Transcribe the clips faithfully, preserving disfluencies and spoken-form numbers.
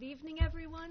Good evening, everyone.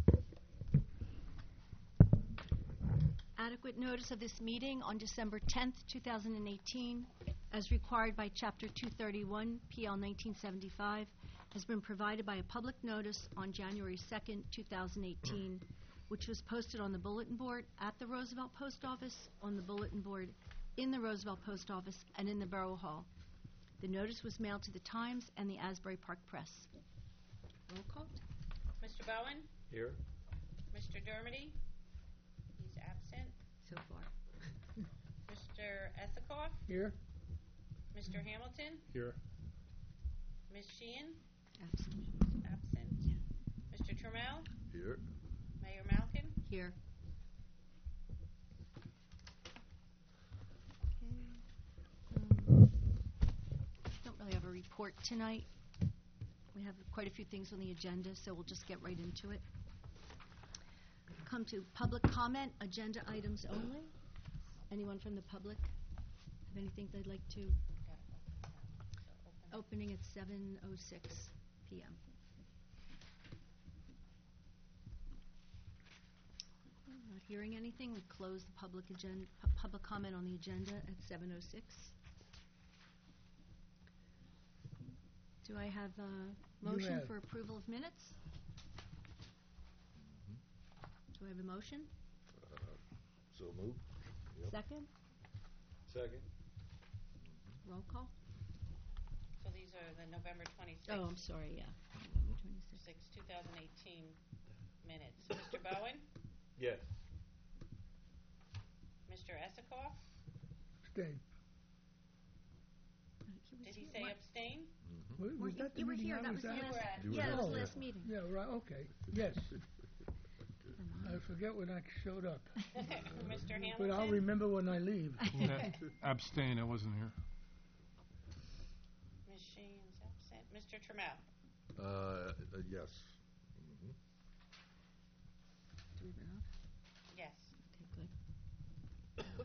Adequate notice of this meeting on December tenth, two thousand eighteen, as required by Chapter two thirty-one, P L nineteen seventy-five, has been provided by a public notice on January second, two thousand eighteen, which was posted on the bulletin board at the Roosevelt Post Office, on the bulletin board in the Roosevelt Post Office, and in the Borough Hall. The notice was mailed to the Times and the Asbury Park Press. Roll call. Mister Bowen? Here. Mister Dermody? He's absent. So far. Mister Esikoff? Here? Mister Hamilton? Here. Miz Sheehan? Absent. Absent. Mister Trammell? Here. Mayor Malkin? Here. Okay. Um, Don't really have a report tonight. We have quite a few things on the agenda, so we'll just get right into it. Come to public comment, agenda items only. Anyone from the public have anything they'd like to? Opening at seven oh six p m Not hearing anything, we close the public agenda, public comment on the agenda at seven oh six. Do I have a You motion have. for approval of minutes? Do I have a motion? So move. Yep. Second? Second. Roll call? So these are the November twenty-sixth, Oh, I'm sorry, yeah. November twenty-sixth. two thousand eighteen minutes. Mister Bowen? Yes. Mister Esikoff? Abstain. Uh, he was Did he here. say What? abstain? Wa- Were Was you- that the you were meeting here, I that was was the at? You were last, at- You were yeah, that was at- the Oh. last meeting. Yeah, right, okay, yes. Never I mind. forget when I showed up, Mister Hamilton? but I'll remember when I leave. Abstain, I wasn't here. Miz Sheehan's absent. Mister Trammell? Uh, uh, yes. Mhm. Do we have enough? Yes. Okay, good.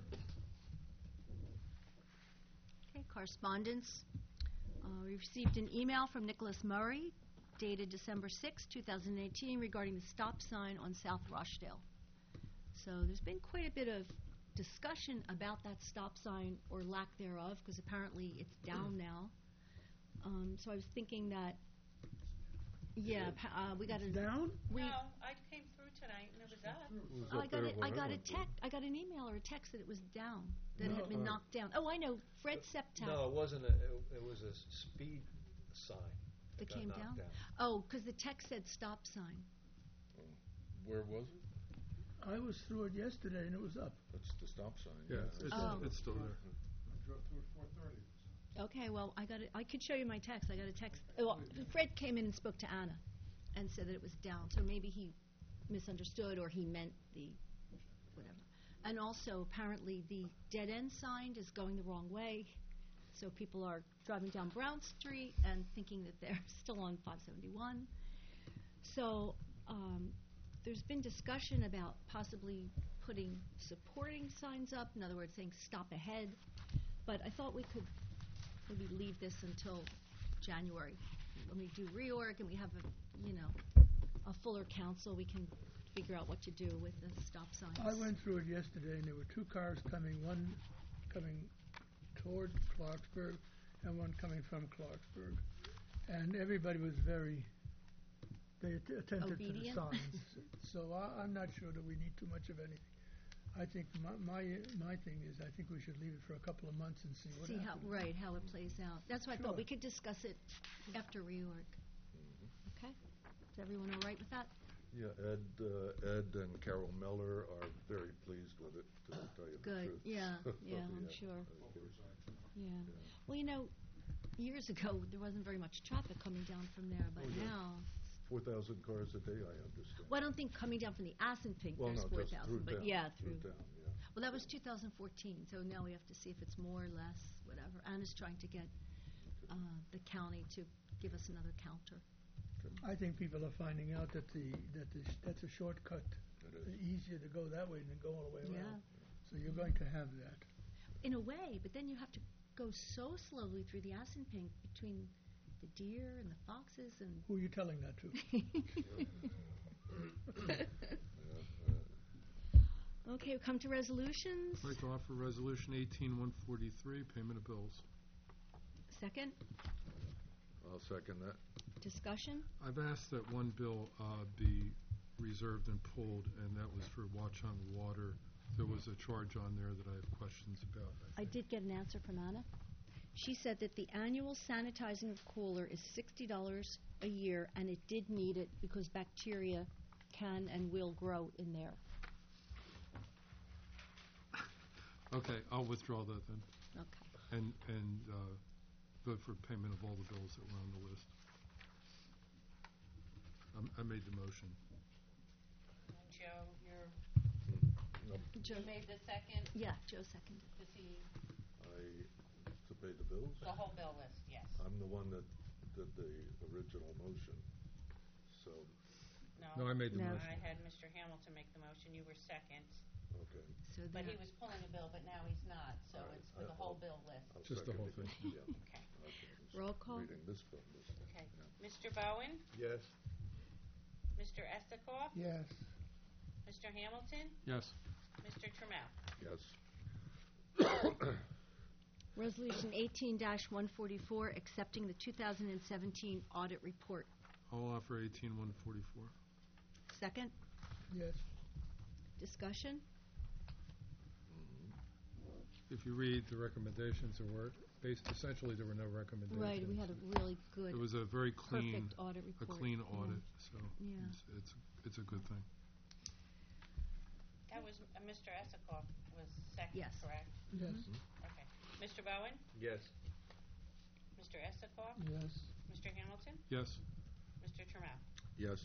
Okay, correspondence. Uh, we received an email from Nicholas Murray dated December sixth, two thousand eighteen regarding the stop sign on South Rochdale. So there's been quite a bit of discussion about that stop sign or lack thereof, because apparently it's down now. Um, so I was thinking that, yeah, pa- uh, we got a... Down? we- No, I came through tonight and it was up. It was Oh, I up got there it. I when got a went through. text. I got an email or a text that it was down, that it had been No. knocked down. Oh, I know. Fred Septak. No, it wasn't, a- it it was a s- speed sign. That got came knocked down? Oh, because the text said stop sign. Where was it? I was through it yesterday and it was up. That's the stop sign. Yeah, it's, Oh. it's still there. Okay, well, I got it. I could show you my text. I got a text. Well, Fred came in and spoke to Anna, and said that it was down. So maybe he misunderstood, or he meant the whatever. And also, apparently, the dead end sign is going the wrong way. So people are driving down Brown Street and thinking that they're still on five seventy-one. So um, there's been discussion about possibly putting supporting signs up, in other words, saying stop ahead. But I thought we could maybe leave this until January. When we do reorg and we have a, you know, a fuller council, we can figure out what to do with the stop signs. I went through it yesterday and there were two cars coming, one coming toward Clarksburg and one coming from Clarksburg. And everybody was very, they att- attentive to the Obedient? signs. So I, I'm not sure that we need too much of anything. I think my, my, my thing is, I think we should leave it for a couple of months and see what See how, happens. right, how it plays out. That's why I thought Sure. we could discuss it after reorg. Okay? Is everyone all right with that? Yeah, Ed, uh, Ed and Carol Miller are very pleased with it, to tell you the Good, truth. yeah, yeah, I'm Yeah, sure. okay. Yeah. Yeah. Well, you know, years ago, there wasn't very much traffic coming down from there, but Oh, yeah. now, Four thousand cars a day, I understand. well, I don't think coming down from the Assunpink, Well, there's no, four just through thousand, but town, yeah, through. town, yeah. Well, that was two thousand fourteen, so now we have to see if it's more, less, whatever. Anna's trying to get uh, the county to give us another counter. I think people are finding out that the, that the, sh- that's a shortcut. It is. It's easier to go that way than go all the way Yeah. around. So you're going to have that. In a way, but then you have to go so slowly through the Assunpink between the deer and the foxes and. Who are you telling that to? Okay, we come to resolutions. I'd like to offer Resolution eighteen one forty-three, payment of bills. Second, I'll second that. discussion. I've asked that one bill uh, be reserved and pulled, and that was for Watch on Water. There was a charge on there that I have questions about. I did get an answer from Anna. She said that the annual sanitizing of cooler is sixty dollars a year, and it did need it because bacteria can and will grow in there. Okay, I'll withdraw that then, Okay. and, and uh, vote for payment of all the bills that were on the list. I'm- I made the motion. Joe, you're, Joe, you made the second, yeah, Joe seconded. to see I, to pay the bills? the whole bill list, yes. I'm the one that did the original motion, so, No, I made the No. motion. I had Mister Hamilton make the motion, you were second, okay. So but there- he was pulling a bill, but now he's not, so All right, it's for the I- whole I'll- bill list. I'll Just the second whole it. thing. Yeah, Okay, okay. I'm just Roll call. Reading this bill list. okay. Yeah. Mister Bowen, Yes. Mister Esikoff, Yes. Mister Hamilton, Yes. Mister Trammell. Yes. Resolution eighteen one forty-four, accepting the two thousand seventeen audit report. I'll offer eighteen one forty-four. Second, Yes. discussion. If you read the recommendations, there were, based, essentially, there were no recommendations. Right, we had a really good, It was a very clean, perfect audit a report. clean yeah. audit, so Yeah. it's, it's, it's a good thing. That was, uh, Mister Esikoff was second, Yes. correct? Yes. Okay. Mister Bowen, Yes. Mister Esikoff, Yes. Mister Hamilton, Yes. Mister Trammell. Yes.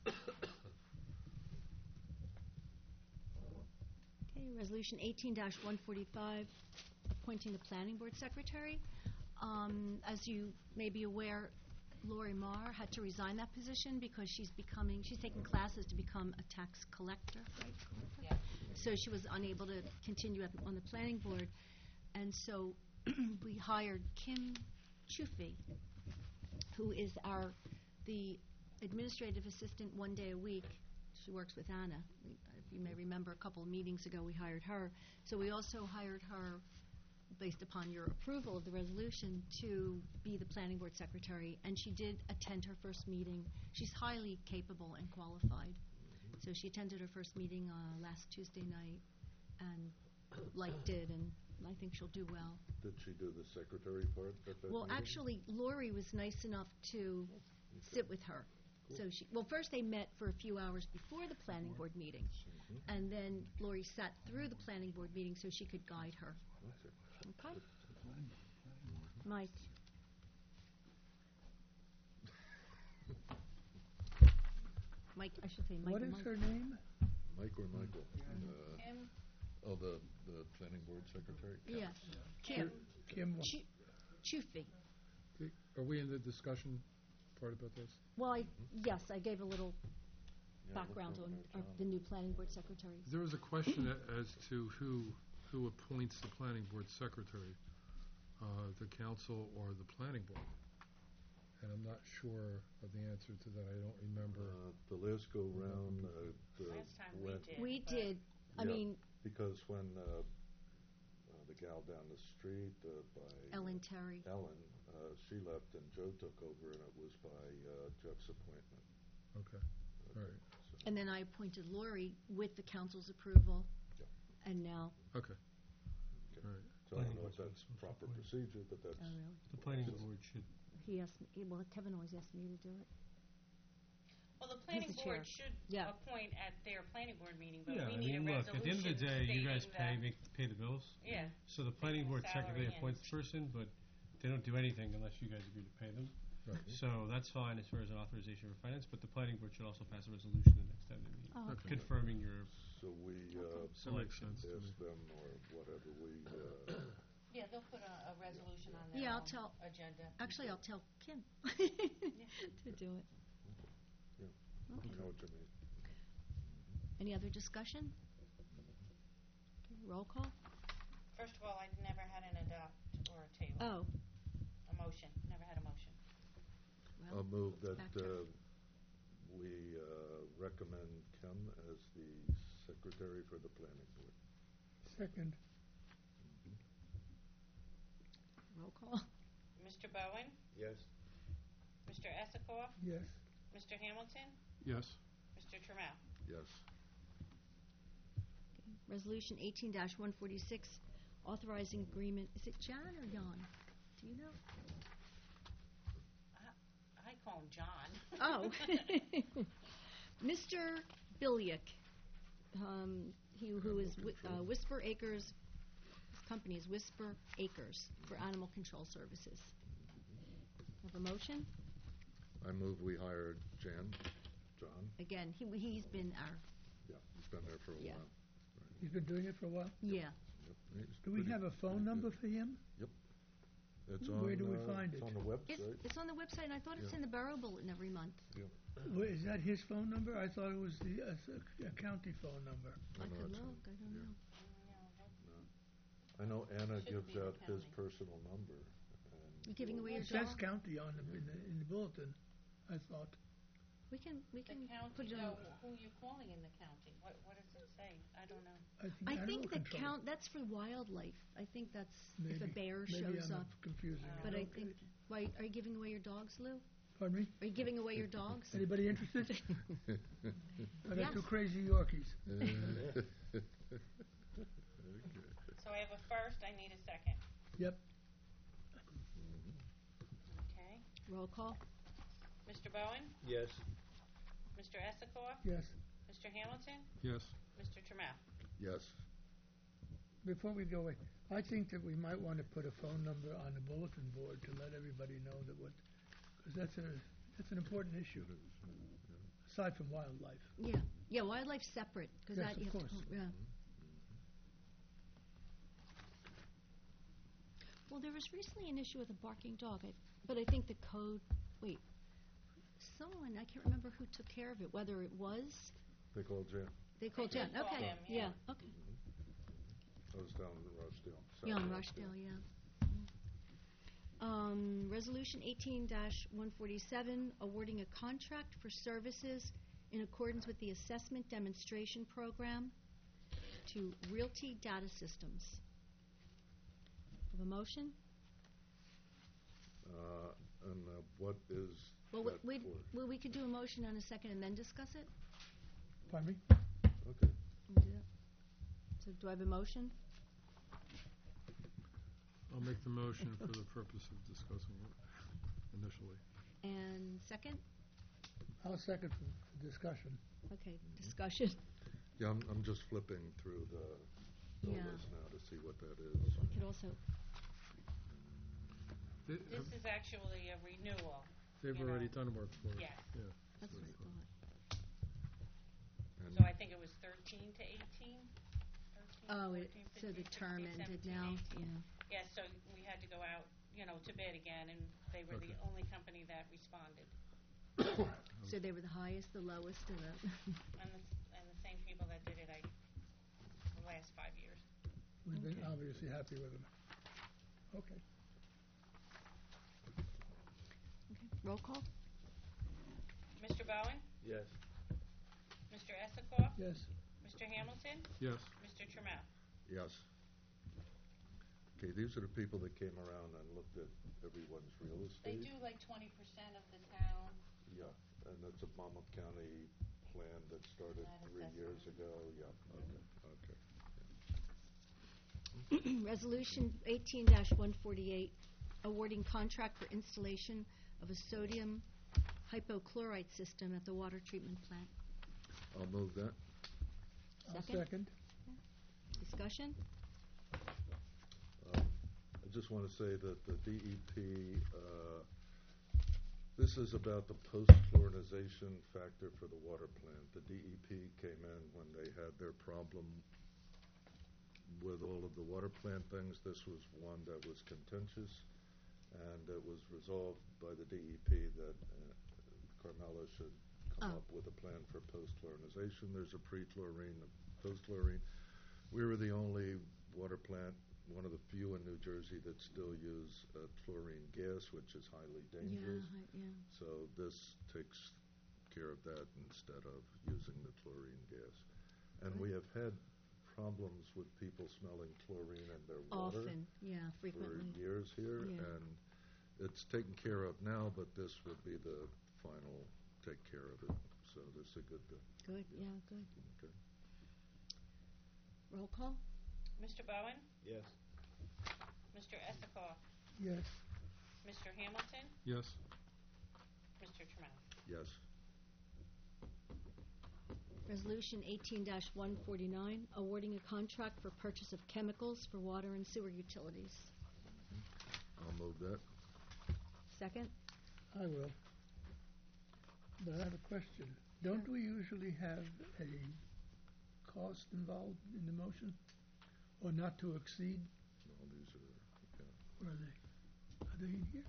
Okay, resolution eighteen one forty-five, appointing the planning board secretary. Um, as you may be aware, Lori Marr had to resign that position because she's becoming, she's taking classes to become a tax collector, right? Yeah. So she was unable to continue at, on the planning board. And so we hired Kim Chufy, who is our, the administrative assistant one day a week. She works with Anna. We, if you may remember, a couple of meetings ago, we hired her. So we also hired her, based upon your approval of the resolution, to be the planning board secretary. And she did attend her first meeting. She's highly capable and qualified. So she attended her first meeting uh, last Tuesday night and liked it, and I think she'll do well. Did she do the secretary part at that Well, meeting? actually, Lori was nice enough to sit with her. So she, well, first they met for a few hours before the planning board meeting, Mhm. and then Lori sat through the planning board meeting so she could guide her. Okay. Okay? Mike? Mike, I should say Mike What and is Mike. her name? Mike or Michael? Uh, Kim, Oh, the, the planning board secretary? Yeah. Kim Kim. what? Chu- Chufy. Okay, are we in the discussion part about this? Well, I, yes, I gave a little Yeah, background look on over uh, there, the John. new planning board secretary. There was a question a- as to who, who appoints the planning board secretary, uh, the council or the planning board. And I'm not sure of the answer to that. I don't remember. Uh, The last go-round, uh, the last time we went- did. We but- did, I Yeah. mean, Because when uh, uh, the gal down the street uh, by... Ellen Terry. Ellen, uh, she left and Joe took over, and it was by uh, Jeff's appointment. Okay, all right, So- And then I appointed Lori with the council's approval. Yep. And now, okay, Okay. all right. So I don't know if that's proper procedure, but that's... oh really? The planning board should. He asked me, well, Kevin always asked me to do it. Well, the planning the board chair. should Yeah. appoint at their planning board meeting, but Yeah, we I need a mean, look, at the end of the resolution day, you guys stating pay, that- make, pay the bills. Yeah, So the planning board Salary technically and- appoints the person, but they don't do anything unless you guys agree to pay them. Right. So that's fine as far as an authorization for finance, but the planning board should also pass a resolution in the next time they meet, Oh, Okay. confirming your So we uh, That makes sense to me. ask them, or whatever, we... uh, yeah, they'll put a, a resolution on their Yeah, I'll um, tell- agenda. Actually, I'll tell Kim to do it. Yeah. Okay. I know what you mean. Any other discussion? Okay, roll call? First of all, I never had an adopt or a table, Oh, a motion, never had a motion. Well, I'll move it's that back to- uh, we uh, recommend Kim as the secretary for the planning board. Second, Roll call. Mister Bowen, Yes. Mister Esikoff, yes. Mister Hamilton, Yes. Mister Trammell. Yes. Resolution eighteen one forty-six, authorizing agreement, is it Jan or Jan? Do you know? I call him John. Oh. Mister Billick, um, he who is Whi- uh, Whisper Acres, his company is Whisper Acres for animal control services. Have a motion? I move we hire Jan, John. Again, he, he's been our, Yeah, he's been there for a Yeah. while. He's been doing it for a while. yeah. Yep, he's Do we pretty- have a phone pretty number good. for him? It's Where on, do we uh, find It's it? on the It's, website. it's on the website, and I thought it's Yeah. in the Borough Bulletin every month. Wait, is that his phone number? I thought it was the uh, s- a county phone number. No, I no, could it's look, on- I don't yeah. know. I know Anna Should gives be the out his county. personal number. You giving away your It says dog? county on the, in the, in the bulletin, I thought. We can, we The can county, put it no, on. who you calling in the county? What, what does it say? I don't know. I animal think the control. count, that's for wildlife. I think that's if a Maybe- bear maybe shows I'm up. confusing it. But I Okay. think, why, are you giving away your dogs, Lou? Pardon me? Are you giving away your dogs? Anybody interested? I got two Yes. crazy Yorkies. Okay. So I have a first, I need a second. Yep. Okay. Roll call. Mister Bowen, Yes. Mister Esikoff, Yes. Mister Hamilton, Yes. Mister Trammell. Yes. Before we go away, I think that we might want to put a phone number on the bulletin board to let everybody know that what, because that's a, that's an important issue, It is, yeah. aside from wildlife. Yeah, yeah, wildlife's separate, because Yes, that you of have to, course. call- yeah. Well, there was recently an issue with a barking dog, I, but I think the code, wait, someone, I can't remember who took care of it, whether it was, They called Jan. they called They Jen, did call okay, him, yeah, yeah. okay. I was down in Rochdale. South Yeah, on Rochdale, yeah. Um, Resolution eighteen one forty-seven, awarding a contract for services in accordance with the Assessment Demonstration Program to Realty Data Systems. Have a motion? Uh, And uh, what is Well, that we, for? well, we could do a motion on a second and then discuss it? Pardon me? Okay. We'll do that. So do I have a motion? I'll make the motion for the purpose of discussing it initially. And second? I'll second for for discussion. Okay, discussion. Yeah, I'm, I'm just flipping through the, the Yeah. list now to see what that is. We could also, They- This have- is actually a renewal. They've you already know. done work for it. Yes. Yeah. that's what I thought. And So I think it was thirteen to eighteen? thirteen, Oh, it, fourteen, so the fifteen, term sixteen, ended seventeen, now, eighteen. yeah. Yeah, so we had to go out, you know, to bid again, and they were the Okay. only company that responded. So they were the highest, the lowest, and the, And the, and the same people that did it, I, the last five years. We've been Okay. obviously happy with them. Okay. okay, roll call? Mister Bowen, Yes. Mister Esikoff, Yes. Mister Hamilton, Yes. Mister Trammell. Yes. Okay, these are the people that came around and looked at everyone's real They estate. do like twenty percent of the town. Yeah, and that's a Monmouth County plan that started That three assessment. years ago. Yeah, okay, okay. Resolution eighteen one forty-eight, awarding contract for installation of a sodium hypochlorite system at the water treatment plant. I'll move that. I'll Second? second. Discussion? Um, I just want to say that the D E P, uh, this is about the post-chlorinization factor for the water plant. The D E P came in when they had their problem with all of the water plant things. This was one that was contentious, and it was resolved by the D E P that uh, Carmella should come Oh. up with a plan for post-chlorinization. There's a pre-chlorine, a post-chlorine. We were the only water plant one of the few in New Jersey that still use uh, chlorine gas, which is highly dangerous. Yeah, I- yeah. So this takes care of that instead of using the chlorine gas. And we have had problems with people smelling chlorine in their water Often, yeah, for frequently. years here, Yeah. and it's taken care of now, but this would be the final take care of it. So this is a good thing. Good, yeah, good. Okay. Roll call? Mister Bowen? Yes. Mister Esikoff? Yes. Mister Hamilton? Yes. Mister Trammell? Yes. Resolution eighteen one forty-nine, awarding a contract for purchase of chemicals for water and sewer utilities. I'll move that. Second? I will. But I have a question. Don't we usually have a cost involved in the motion? Or not to exceed? All these are, okay. Where are they? Are they in here?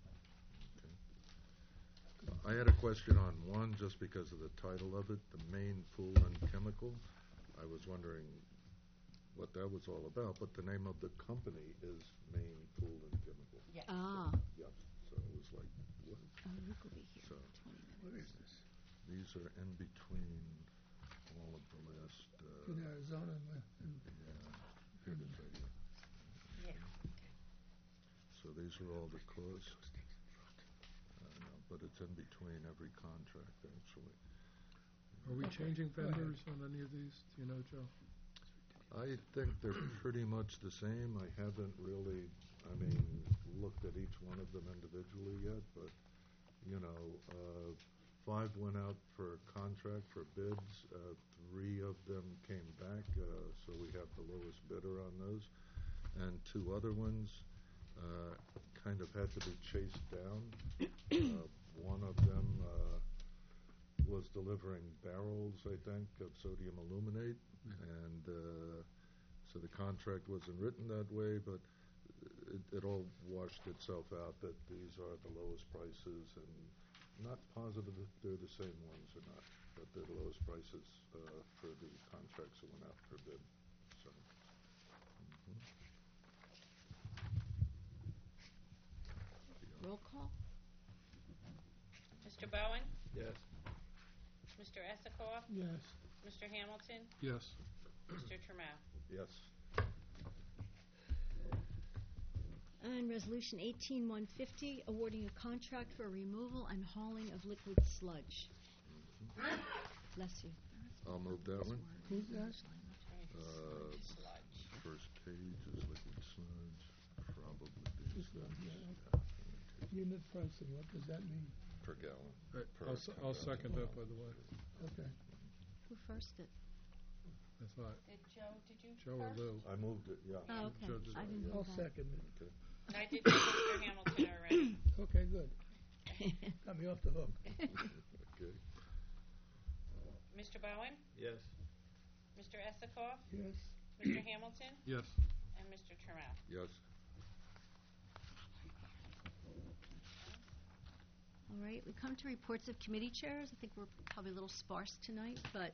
I had a question on one, just because of the title of it, the Maine Pool and Chemical. I was wondering what that was all about, but the name of the company is Maine Pool and Chemical. Yes. Ah, Yep, so it was like, what? oh, Luke will be here So- in twenty minutes. Where is this? These are in between all of the last, uh, In Arizona and, and yeah, here it is right here. Yeah. So these are all the costs. I know, but it's in between every contract, actually. Are we Okay, changing go ahead. vendors on any of these? Do you know, Joe? I think they're pretty much the same. I haven't really, I mean, looked at each one of them individually yet, but, you know, uh, five went out for contract for bids. Uh, three of them came back, uh, so we have the lowest bidder on those. And two other ones uh, kind of had to be chased down. Uh, one of them uh, was delivering barrels, I think, of sodium aluminate, and uh, so the contract wasn't written that way, but it, it all washed itself out that these are the lowest prices, and not positive if they're the same ones or not, but they're the lowest prices uh, for the contracts that went out for bid. So, mhm. Roll call? Mister Bowen? Yes. Mister Esikoff? yes. Mister Hamilton? Yes. Mister Trammell? Yes. And Resolution eighteen one fifty, awarding a contract for removal and hauling of liquid sludge. Bless you. I'll move that one. Who's that? Uh, Sludge. First page is liquid sludge, probably This these one, ones. yeah. Unit pricing, what does that mean? Per gallon. Uh, Per I'll, se- I'll gallon. second that, by the way. Okay. Who first it? I thought Did Joe, did you Joe or first? Lou. I moved it, yeah. Oh, okay. Joe did I that, didn't yeah. know I'll that. second it. Okay. And I did Mister Hamilton already. Okay, good. Got me off the hook. Okay. Mister Bowen? Yes. Mister Esikoff? Yes. Mister Hamilton? Yes. And Mister Trammell? Yes. All right, we come to reports of committee chairs. I think we're probably a little sparse tonight, but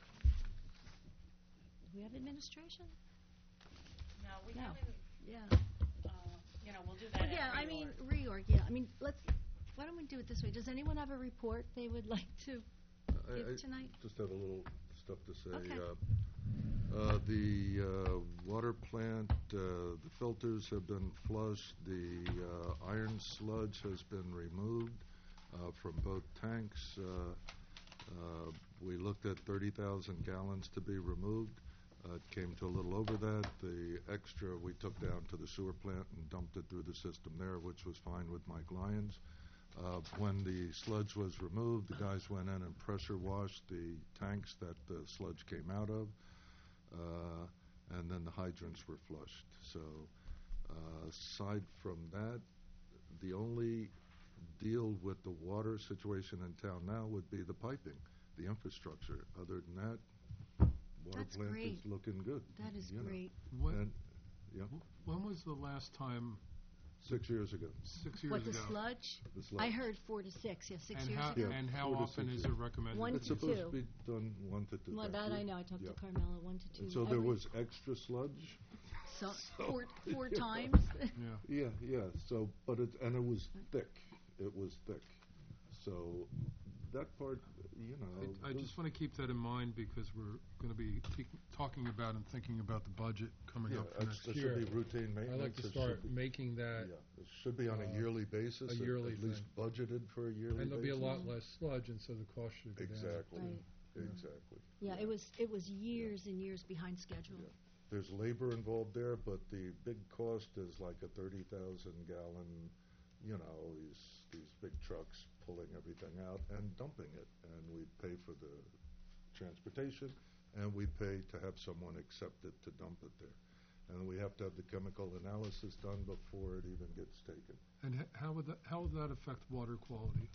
do we have administration? No, we No. haven't, Yeah. uh, you know, we'll do that Well, at yeah, I mean, reorg. reorg, yeah. I mean, let's, why don't we do it this way? Does anyone have a report they would like to I- I give tonight? just have a little stuff to say. Okay. Uh, uh, The uh, water plant, uh, the filters have been flushed, the uh, iron sludge has been removed uh, from both tanks. Uh, uh, We looked at thirty thousand gallons to be removed. Uh, It came to a little over that. The extra we took down to the sewer plant and dumped it through the system there, which was fine with Mike Lyons. Uh, When the sludge was removed, the guys went in and pressure washed the tanks that the sludge came out of, uh, and then the hydrants were flushed. So uh, aside from that, the only deal with the water situation in town now would be the piping, the infrastructure. Other than that, water That's plant great. is looking good. That is you know. great. When, And, yeah, when was the last time, six years ago. six years What, the ago? sludge? the I sludge. heard four to six, yeah, six And years how, ago. Yeah, and how four to often six is it years. recommended? One to It's to use? supposed to two. be done one to two Well, times. that I a know, I year. talked to Yeah. Carmela, one to two. And so there every- was extra sludge, so, four, four Yeah. times. Yeah. Yeah, yeah, so, but it, and it was thick, it was thick. So, that part, you know. I, I those- just want to keep that in mind because we're going to be te- talking about and thinking about the budget coming Yeah, up for it's- next it year. should be routine I maintenance. like to it should start be- making that, Yeah, it should be on a uh, yearly basis. a at- yearly At least thing. budgeted for a yearly basis. and there'll be a lot less sludge, and so the cost should go down. Exactly, Right. exactly. Yeah, it was, it was years and years behind schedule. Yeah. There's labor involved there, but the big cost is like a thirty thousand gallon, you know, these, these big trucks pulling everything out and dumping it. And we pay for the transportation, and we pay to have someone accept it to dump it there. And we have to have the chemical analysis done before it even gets taken. And h- how would that, how would that affect water quality?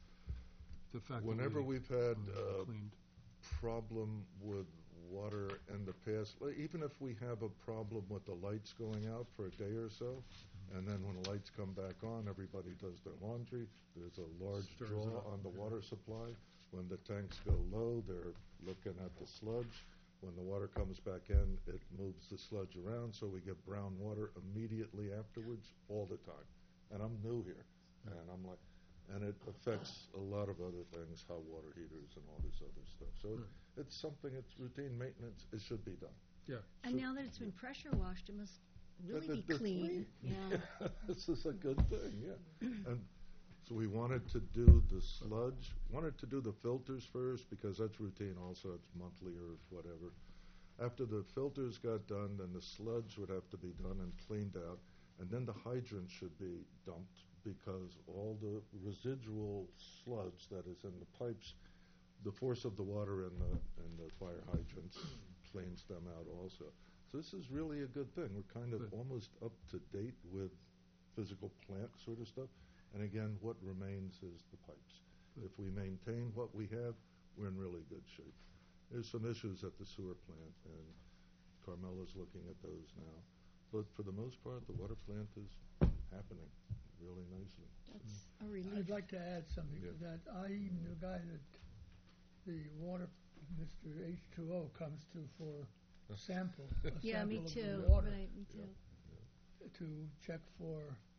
The fact that Whenever we we've had uh, uh, cleaned. problem with water in the past, like, even if we have a problem with the lights going out for a day or so, and then when the lights come back on, everybody does their laundry, there's a large Stirs draw up, on the yeah. water supply. When the tanks go low, they're looking at the sludge. When the water comes back in, it moves the sludge around, so we get brown water immediately afterwards, all the time. And I'm new here, and I'm like, and it affects a lot of other things, hot water heaters and all this other stuff. So it- it's something, it's routine maintenance, it should be done. Yeah. And Should- now that it's been pressure washed, it must really They're- be they're clean. Yeah. This is a good thing, yeah. And so we wanted to do the sludge, wanted to do the filters first, because that's routine also, it's monthly or whatever. After the filters got done, then the sludge would have to be done and cleaned out, and then the hydrant should be dumped, because all the residual sludge that is in the pipes, the force of the water in the, in the fire hydrants cleans them out also. So this is really a good thing. We're kind of Good. almost up to date with physical plant sort of stuff. And again, what remains is the pipes. Good. If we maintain what we have, we're in really good shape. There's some issues at the sewer plant, and Carmela's looking at those now. But for the most part, the water plant is happening really nicely. That's a relief. I'd like to add something to Yeah. that. I knew a guy that the water, Mister H two O comes to for a sample, a Yeah, me sample too. of the water Right, me too. to check for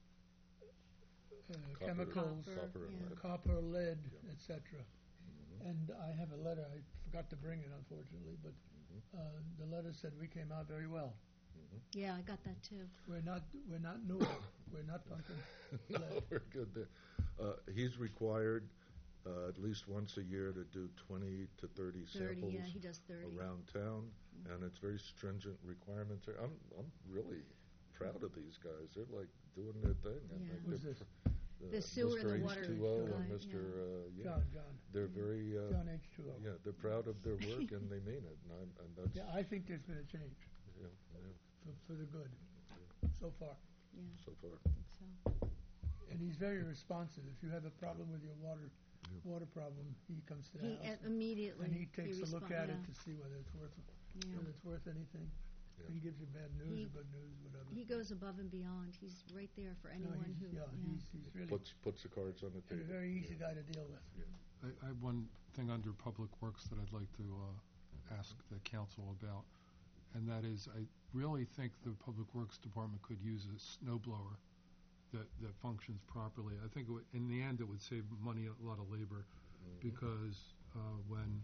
uh, Copper- chemicals, Copper, Copper and yeah. lead. copper, lead, Yeah. et cetera. Mhm. And I have a letter, I forgot to bring it unfortunately, but Mhm. uh, the letter said we came out very well. Mhm. Yeah, I got that too. We're not, we're not Newark, we're not pumping No, lead. we're good there. Uh, he's required, uh, at least once a year to do twenty to thirty Thirty, samples yeah, he does thirty. around town, and it's very stringent requirements. I'm, I'm really proud of these guys. They're like doing their thing. and Yeah. like Who's they're this? pr- uh, The sewer and the Mister water H two O guy, and yeah. Mister Uh, yeah, John, John, they're very, uh, John H two O. yeah, they're proud of their work and they mean it, and, I'm, and that's, Yeah, I think there's been a change yeah, yeah, for, for the good, so far. Yeah, so far. I think so. And he's very responsive. If you have a problem with your water, Yeah. water problem, he comes to the He house. uh, immediately. And he takes a look respond- at it yeah, to see whether it's worth, yeah. whether it's worth anything. Yeah. He gives you bad news He- or good news, whatever. He goes above and beyond. He's right there for No, anyone he's- who. Yeah, he's, he's really, Puts, puts the cards on the he's a table. very easy Yeah. guy to deal with. I, I have one thing under Public Works that I'd like to uh, ask the council about, and that is, I really think the Public Works Department could use a snow blower that, that functions properly. I think it would, in the end, it would save money, a lot of labor, Mhm. because uh, when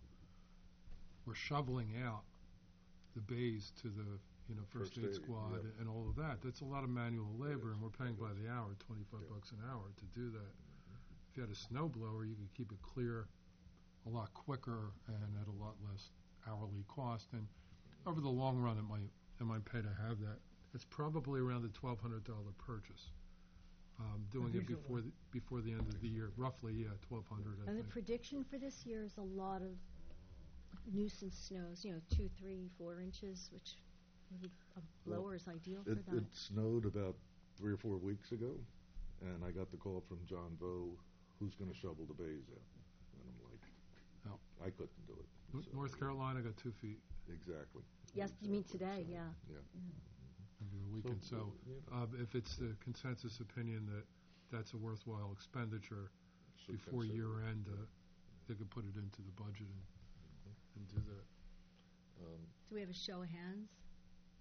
we're shoveling out the bays to the, you know, first First aid aid, squad yeah. and all of that, that's a lot of manual labor, Yes, and we're paying it by is. the hour, twenty-five Yeah. bucks an hour to do that. If you had a snow blower, you could keep it clear a lot quicker and at a lot less hourly cost. And over the long run, it might, it might pay to have that. It's probably around a twelve hundred dollar purchase. Um, doing it diesel before, one. the, before the end of the year, roughly, yeah, twelve hundred, I And the think. prediction for this year is a lot of nuisance snows, you know, two, three, four inches, which maybe a Well, blower is ideal for It, that. it snowed about three or four weeks ago, and I got the call from John Vo, who's gonna shovel the bays out? And I'm like, No. I couldn't do it. N- So- North Carolina got two feet Exactly. Yes, you mean Exactly. today, So, yeah. Yeah. over the weekend. So, you know, uh, if it's the consensus opinion that that's a worthwhile expenditure should before consider year it. end, uh, they could put it into the budget and, and do that. Um, Do we have a show of hands?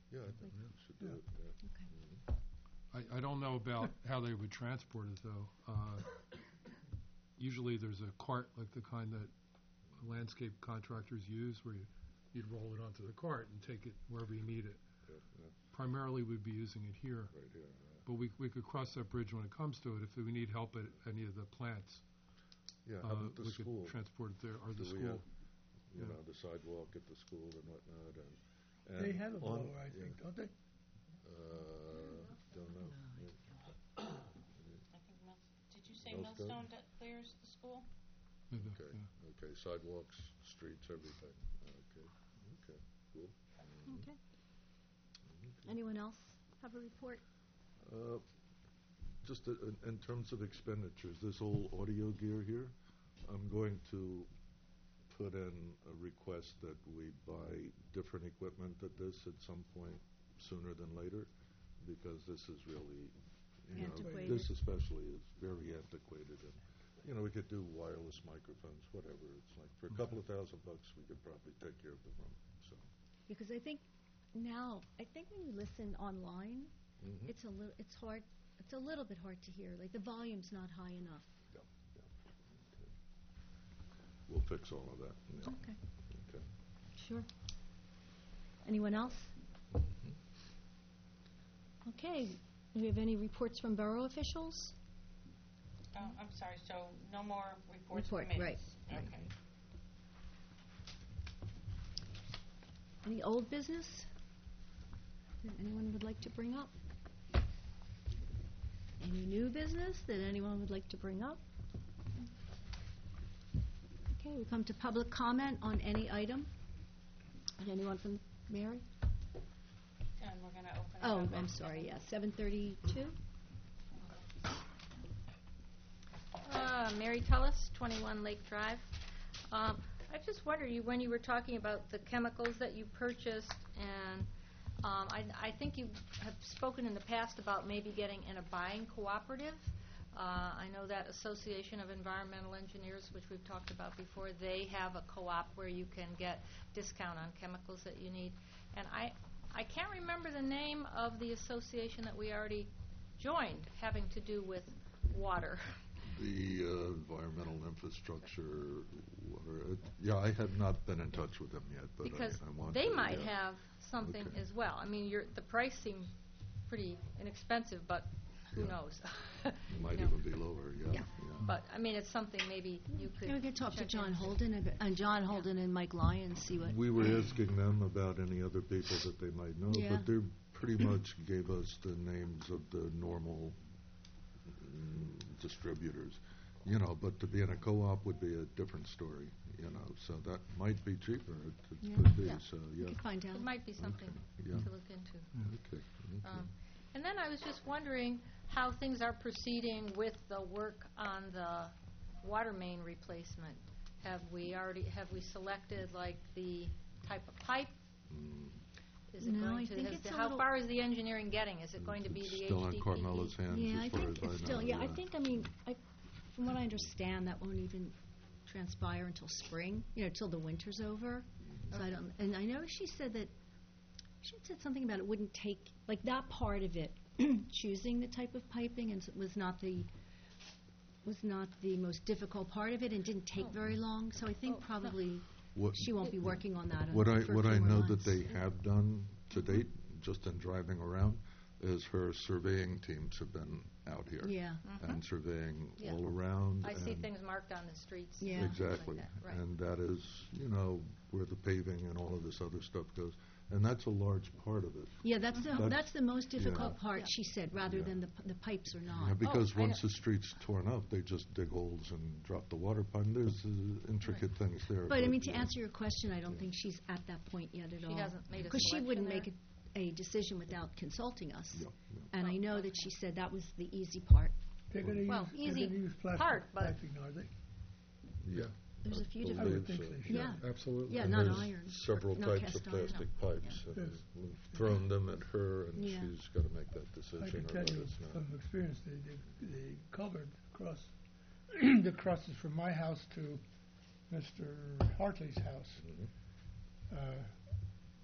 Yeah, I think we should do Yeah. it, yeah. Okay. Mhm. I, I don't know about how they would transport it, though. Uh, Usually there's a cart like the kind that landscape contractors use, where you, you'd roll it onto the cart and take it wherever you need it. Yeah, yeah, Primarily, we'd be using it here, right here, yeah. but we, we could cross that bridge when it comes to it if we need help at any of the plants. Yeah, uh, how about the we school? could transport it there, or the Do we school. have, you Yeah. know, the sidewalk at the school and whatnot, and, and. They have a on- blower, I yeah, think, don't they? Uh, don't know. Yeah. I think Mil- did you say Millstone? Millstone that clears the school? Maybe, Okay, yeah. okay, sidewalks, streets, everything, okay, okay, cool. Mhm. Okay. Okay. Anyone else have a report? Uh, Just i- in, in terms of expenditures, this whole audio gear here, I'm going to put in a request that we buy different equipment at this at some point sooner than later, because this is really, you know, Antiquated. this especially is very antiquated, and, you know, we could do wireless microphones, whatever, it's like, for a couple of thousand bucks, we could probably take care of the room, so. Because I think now, I think when you listen online, Mhm. it's a little, it's hard, it's a little bit hard to hear, like the volume's not high enough. Yeah, yeah, okay. We'll fix all of that, yeah. Okay. Okay. Sure. Anyone else? Okay, do we have any reports from borough officials? Oh, I'm sorry, so no more reports from Report, committees? right, right. Okay. Any old business that anyone would like to bring up? Any new business that anyone would like to bring up? Okay, we come to public comment on any item. And anyone from Mary? And we're going to open it Oh, up I'm at sorry, seven. yes, seven thirty-two? Uh, Mary Tullis, twenty-one Lake Drive. Um, I just wonder, you, when you were talking about the chemicals that you purchased, and um, I, I think you have spoken in the past about maybe getting in a buying cooperative. Uh, I know that Association of Environmental Engineers, which we've talked about before, they have a co-op where you can get discount on chemicals that you need. And I, I can't remember the name of the association that we already joined, having to do with water. The uh, environmental infrastructure, water, it- yeah, I have not been in touch with them yet, but I Because I want to. they might yeah. have something Okay. as well. I mean, your, the price seemed pretty inexpensive, but who Yeah. knows? It might You know. even be lower, yeah. Yeah. But, I mean, it's something maybe you could Yeah, we could talk to check John into. Holden, ab- and John Holden and Mike Lyons, see what, We were asking them about any other people that they might know, Yeah. but they pretty much gave us the names of the normal mm, distributors, you know, but to be in a co-op would be a different story, you know, so that might be cheaper, it it Yeah. could be, Yeah. so, we yeah. could find out. It might be something yeah. to look into. Okay, okay. Um, And then I was just wondering how things are proceeding with the work on the water main replacement. Have we already, have we selected like the type of pipe? Mm, Is it No, going I to, think has it's the- a how little- far is the engineering getting? Is it going to be it's the H D P E? still in Carmela's hands, Yeah, I as far think as I know. it's still, yeah, I think, I mean, I, from what I understand, that won't even transpire until spring, you know, till the winter's over. So I don't, and I know she said that, she had said something about it wouldn't take, like that part of it, choosing the type of piping and s- was not the, was not the most difficult part of it and didn't take Oh. very long. So I think Oh, no. probably What- she won't be working on that What I, for a what few I more know that months. they have done to date, just in driving around, is her surveying teams have been out here. Yeah, And surveying Yeah. all around. I see and- things marked on the streets. Yeah. and things like Exactly. that, right. And that is, you know, where the paving and all of this other stuff goes. And that's a large part of it. yeah, that's the, That's- that's the most difficult yeah. part, she said, rather Yeah. than the, p- the pipes or Yeah, not. because I once know. the street's torn up, they just dig holes and drop the water pipe. There's uh, intricate things there. But I mean, to yeah. answer your question, I don't think she's at that point yet at She all. hasn't made a Because she selection wouldn't there? make a, a decision without consulting us. Yeah, And I Oh, know okay. that she said that was the easy part. They're gonna use, Well, they're easy gonna use plastic part, but- piping, are they? yeah. There's a few I different, would believe think so. they should. yeah, Absolutely. yeah, And not there's iron. several not types of cast iron. plastic No. pipes, Yeah. and we've thrown them at her, and Yeah. she's got to make that decision. I can or tell let you us know. from experience, the, the, the culvert across, that crosses from my house to Mister Hartley's house. Mhm. Uh,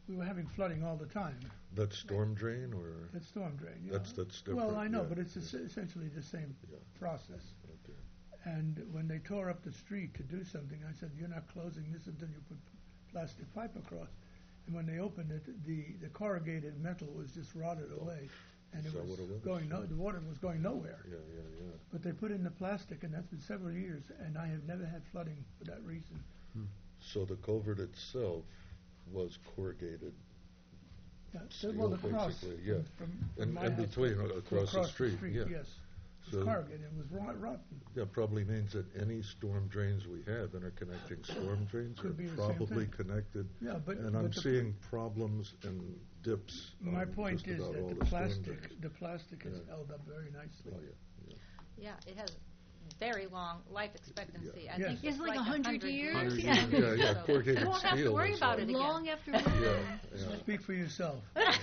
we were having flooding all the time. That's storm drain, or? It's storm drain, yeah. That's, that's different. Well, I know, yeah, but it's yeah, es- essentially the same Yeah. process. okay. And when they tore up the street to do something, I said, you're not closing this until you put plastic pipe across. And when they opened it, the, the corrugated metal was just rotted away. And Is it that was what it was? going, no, the water was going nowhere. Yeah, yeah, yeah. But they put in the plastic, and that's been several years, and I have never had flooding for that reason. So the culvert itself was corrugated, Yeah, Steel, well, across, basically, yeah. from, from in, my in house between, to- uh, to across the street, yeah. yes. It So- was corrugated, it was rot- rotten. That probably means that any storm drains we have, interconnecting storm drains, are Could be the same probably thing. connected. Yeah, but, And but I'm the- seeing problems and dips my on point just is about all that the the storm plastic, drains. the plastic has Yeah. held up very nicely. Oh, yeah, yeah. Yeah, it has very long life expectancy. I Yes. think It's it's like like a hundred years. Hundred Yeah. years. Yeah, yeah, So corrugated You won't have to steel worry is about like- it again. Long after. Yeah, yeah. Speak for yourself.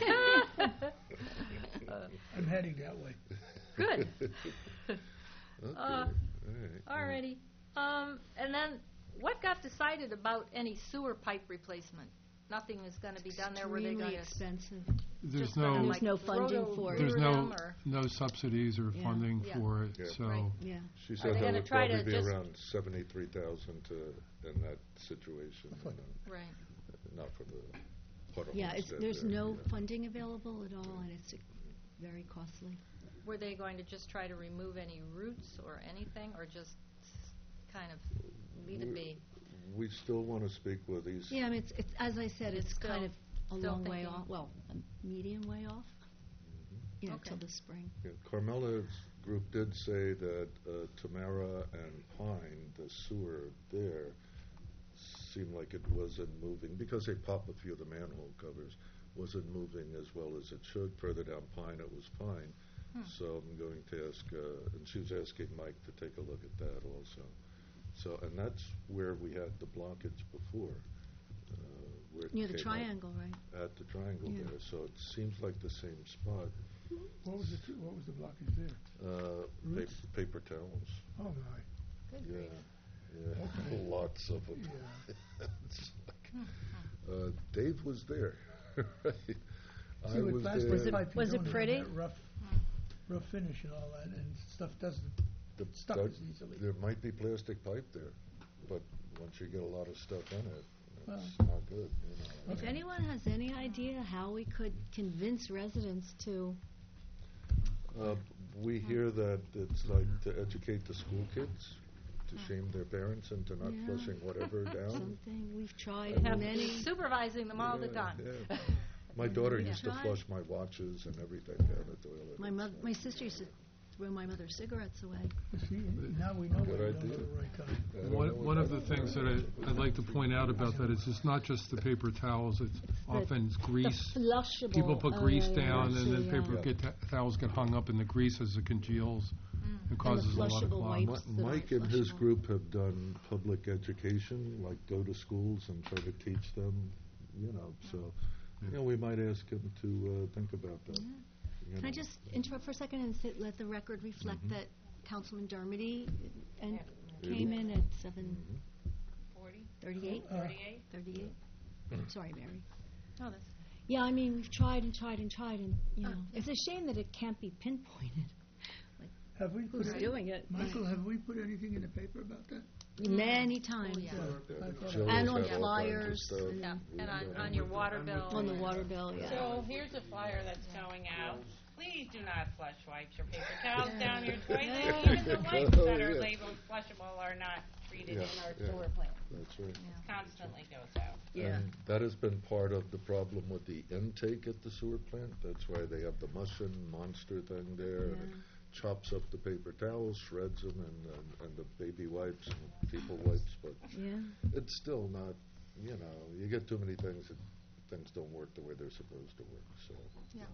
I'm heading that way. Good. Okay, Uh, all right. Alrighty. Um, and then, what got decided about any sewer pipe replacement? Nothing is going to be done there. Were they Extremely going to expensive. There's just gonna, no, like, There's no funding roto- for it. there's lure no, them, or- no subsidies or Yeah. funding Yeah. for it, Yeah. so. Right. Yeah. She Are said they that gonna would try to probably be just- around seventy-three thousand to, in that situation, you Foot. know, Right. not for the puddle. Yeah, it's, instead there's there, no yeah. funding available at all, and it's very costly. Were they going to just try to remove any roots or anything, or just kind of leave it be? We still want to speak with these. Yeah, I mean, it's, it's, as I said, It's it's kind of still- a still long way thinking. off, well, a medium way off, you know, Okay. till the spring. Yeah, Carmela's group did say that uh, Tamara and Pine, the sewer there, seemed like it wasn't moving, because they pop a few of the manhole covers, wasn't moving as well as it should. Further down Pine, it was fine. Hmm. So I'm going to ask, uh, and she was asking Mike to take a look at that also. So, and that's where we had the blockage before. uh, where it Near the came up triangle, right? At the triangle Yeah. there, so it seems like the same spot. What was the, tr- what was the blockage there? Uh, Roots? pa- paper towels. Oh, my. Good Yeah, grief. yeah, Okay. lots of them. Yeah. It's like- uh, Dave was there, right? See, I with was plastic there. Was it- pipe, you was it don't have pretty? that rough, rough finish and all that, and stuff doesn't The- stuck that- as easily. There might be plastic pipe there, but once you get a lot of stuff in it, it's Well. not good, you know. If anyone has any idea how we could convince residents to, Uh, we hear that it's like to educate the school kids, to shame their parents into not Yeah. flushing whatever down. something, we've tried And Have many. supervising them all the Yeah, time. yeah. My daughter Yeah. used to Try. flush my watches and everything down the toilet. My mother, my sister used to throw my mother's cigarettes away. See, now we know Good we're doing it idea. at the right time. I don't One, know one what of the that- things that I, I'd like to point out about that is it's not just the paper towels, it's often grease. The flushable. People put oh, grease yeah, yeah, down, I and then see, paper yeah. get ta- towels get hung up in the grease as it congeals. It causes a lot of flushable clogging. wipes. Mi- that Mike aren't and his flushable. group have done public education, like go to schools and try to teach them, you know, so, you know, we might ask him to uh, think about that. you Can I know. just interrupt for a second and sit, let the record reflect Mhm. that Councilman Dermody and Yeah. came in at seven Mhm. Forty, thirty-eight? Uh, thirty-eight? Thirty-eight? Mm-hmm. Sorry, Mary. Oh, that's, Yeah, I mean, we've tried and tried and tried, and, you Oh, know, yeah. it's a shame that it can't be pinpointed. Have we put Who's any- doing it? Michael, have we put anything in the paper about that? Many times. yeah. Yeah, I thought Jill I- And has on had all kinds of flyers stuff. and- Yeah, We and on, done on it. your water bill. On the water bill, yeah. So here's a flyer that's going out. Please do not flush wipes or paper towels down your toilet. Even the wipes that are Yeah. labeled flushable are not treated Yeah, in our yeah. sewer plant. That's right. Constantly goes out. Yeah. And that has been part of the problem with the intake at the sewer plant. That's why they have the mussin monster thing there. and it chops up the paper towels, shreds them, and, and, and the baby wipes and people wipes. But Yeah. it's still not, you know, you get too many things and things don't work the way they're supposed to work. So Yeah.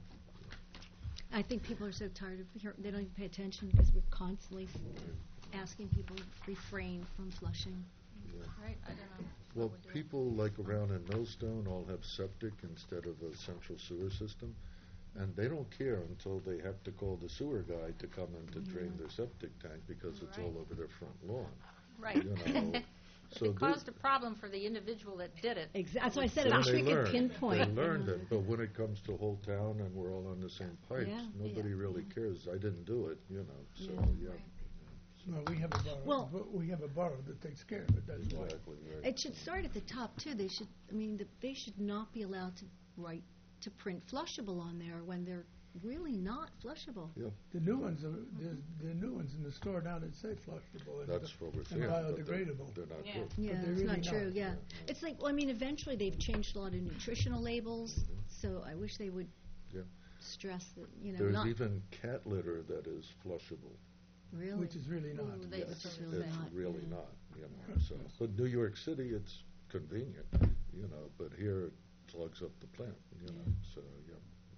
I think people are so tired of, hear- they don't even pay attention because we're constantly asking people to refrain from flushing. Right, I don't know. Well, what we're doing. people like around in Millstone all have septic instead of a central sewer system, and they don't care until they have to call the sewer guy to come in to drain their septic tank because it's all Right. over their front lawn. Right. You know, So it they- caused a problem for the individual that did it. Exa- That's why I said Then I wish they we could learned. pinpoint. They learned you know. it, but when it comes to whole town and we're all on the same pipes, Yeah, nobody yeah, really cares. I didn't do it, you know, so, Yeah. yeah. Well, we have a borough, Well- but we have a borough that takes care of it, that's why. Exactly, right. It should start at the top too. They should, I mean, the, they should not be allowed to write, to print flushable on there when they're really not flushable. The new ones, are the, the new ones in the store now that say flushable and That's what we're and saying. but they're- biodegradable. They're not Yeah. good. Yeah, they're it's really not true, not. yeah. It's like, well, I mean, eventually they've changed a lot of nutritional labels, so I wish they would Yeah. stress that, you know, There's not even cat litter that is flushable. really. Which is really not. Ooh, they- Yes, Which is so really It's not, really yeah. not, you know, so. But New York City, it's convenient, you know, but here it plugs up the plant, you know, so, yeah.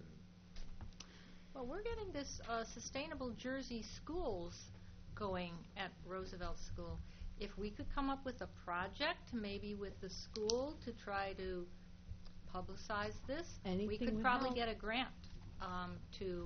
Well, we're getting this uh, Sustainable Jersey Schools going at Roosevelt School. If we could come up with a project, maybe with the school, to try to publicize this, we Anything could would probably help. get a grant um, to,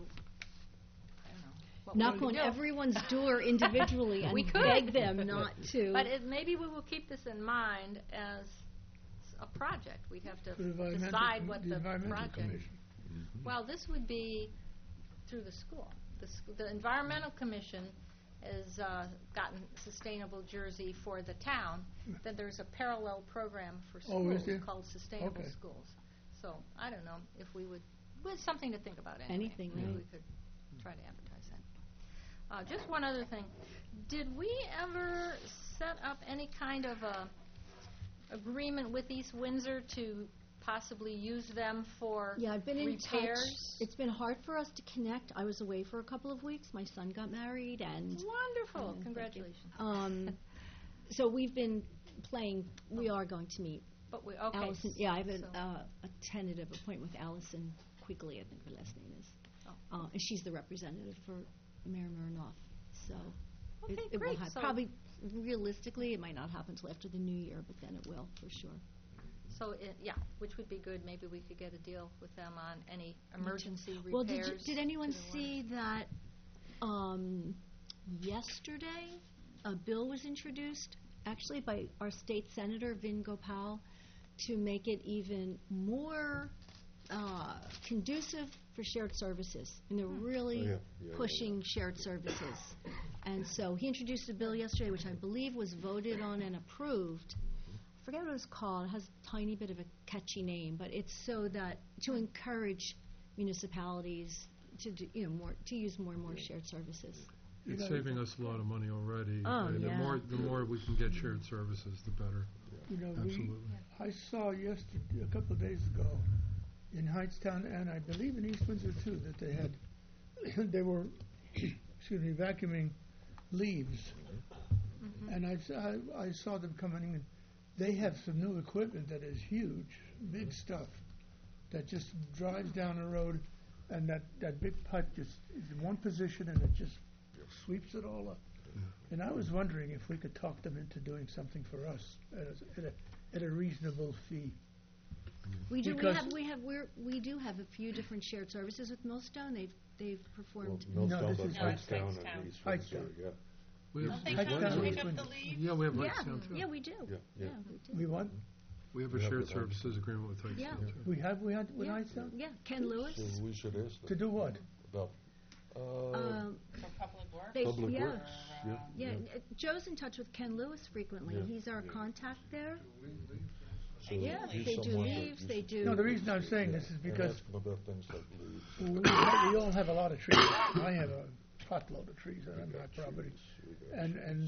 I don't know. what Knock we could on do. everyone's door individually and We could. beg them not to. But it, maybe we will keep this in mind as s- a project. We'd have to For the environmental- decide what the Environmental project. Commission. Well, this would be through the school. The, sc- the Environmental Commission has uh, gotten Sustainable Jersey for the town. Then there's a parallel program for Oh, schools is there? called Sustainable Okay. Schools. So I don't know if we would, well, something to think about anyway. Anything, Maybe right. we could try to advertise that. Uh, just one other thing. Did we ever set up any kind of a agreement with East Windsor to possibly use them for Yeah, I've been in touch. repairs? It's been hard for us to connect. I was away for a couple of weeks. My son got married, and Wonderful. Yeah, thank you. Congratulations. um, so we've been playing. We are going to meet But we, okay. Allison. Yeah, I have a, so- uh, a tentative appointment with Allison Quigley. I think her last name is, Oh. uh, and she's the representative for Mayor Mironoff. So it, Okay, it will great. happen. So- Probably, realistically, it might not happen until after the new year, but then it will for sure. So, it- yeah, which would be good. Maybe we could get a deal with them on any emergency repairs. Well, did, you, did anyone to the see that um, yesterday a bill was introduced, actually by our state senator, Vin Gopal, to make it even more uh, conducive for shared services. And they're really Oh, yeah, yeah, yeah, pushing shared services. And so he introduced a bill yesterday, which I believe was voted on and approved. I forget what it was called. It has a tiny bit of a catchy name, but it's so that to encourage municipalities to do, you know, more to use more and more shared services. It's You know, saving us a lot of money already. Oh, and yeah. The more, the more we can get shared services, the better. You know, we, Absolutely. I saw yesterday, a couple of days ago, in Hightstown, and I believe in East Windsor too, that they had, they were, excuse me, vacuuming leaves. And I, s- I- I saw them coming in. They have some new equipment that is huge, big stuff, that just drives down the road, and that, that big pipe just is in one position, and it just sweeps it all up. And I was wondering if we could talk them into doing something for us at a, at a, at a reasonable fee. We do. We Because- have. We have. We're, we do have a few different shared services with Millstone. They've they've Well, performed. No, Millstone, this but is No, it's Hightstown Hightstown. and East Windsor, Hightstown. yeah. We have, Don't they Hightstown come to is pick up when- the leaves? yeah, we have yeah, Hightstown too. yeah, we do. Yeah, yeah. we do. We want, We have a We have shared with Hightstown. services agreement with Hightstown Yeah. too. we have, we had with Yeah. Hightstown? Yeah, Ken Lewis. So we should ask them. To do what? About, uh, Um, For public works? They- Public yeah. Works, yeah. yeah, uh, Joe's in touch with Ken Lewis frequently. Yeah, He's our yeah. contact there. So Yeah, he's they do someone that leaves. you They should- do. No, the reason I'm saying this is And because ask them about things like leaves. we, ha- we all have a lot of trees. I have a potload of trees on We my got property. trees, we got And- trees, and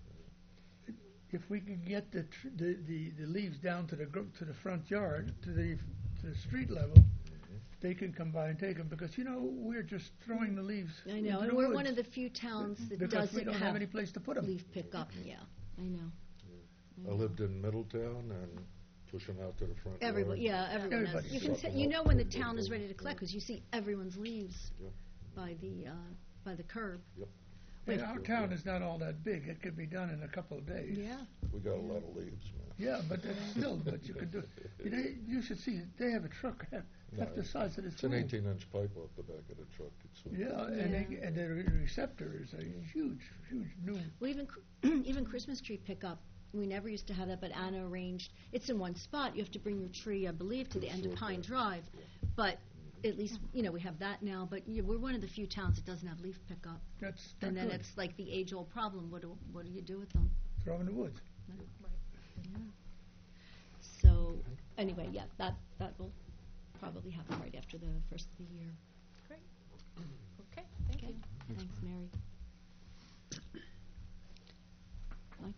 so- If we could get the, tr- the, the, the leaves down to the, gr- to the front yard, to the, to the street level, they can come by and take them, because, you know, we're just throwing the leaves I into know, the and we're woods one of the few towns that because we doesn't don't have have any place to put them. leaf pickup. Yeah, I know. I lived in Middletown and pushing out to the front yard. Everybody, yeah, everyone has. Everybody. You can, Suck se- you 'em know up when the and town go is go. ready to collect because you see everyone's leaves Yep. by the uh, by the curb. And our town is not all that big. It could be done in a couple of days. Yeah. We got a lot of leaves, man. Yeah, but that's still, but you could do, you know, you should see, they have a truck half, half the size of this It's an room. eighteen-inch pipe off the back of the truck. It's so- Yeah, and they, and the re- receptor is a huge, huge new, Well, even cr- even Christmas tree pickup We never used to have that, but Anna arranged, it's in one spot, you have to bring your tree, I believe, to the end of Pine Drive, but at least, you know, we have that now, but yeah, we're one of the few towns that doesn't have leaf pickup. That's not And then good. it's like the age-old problem, what do, what do you do with them? Throw 'em in the woods. Yeah. So, anyway, yeah, that, that will probably happen right after the first of the year. Great. Okay, thank Okay. you. Thanks, Mary. Mike?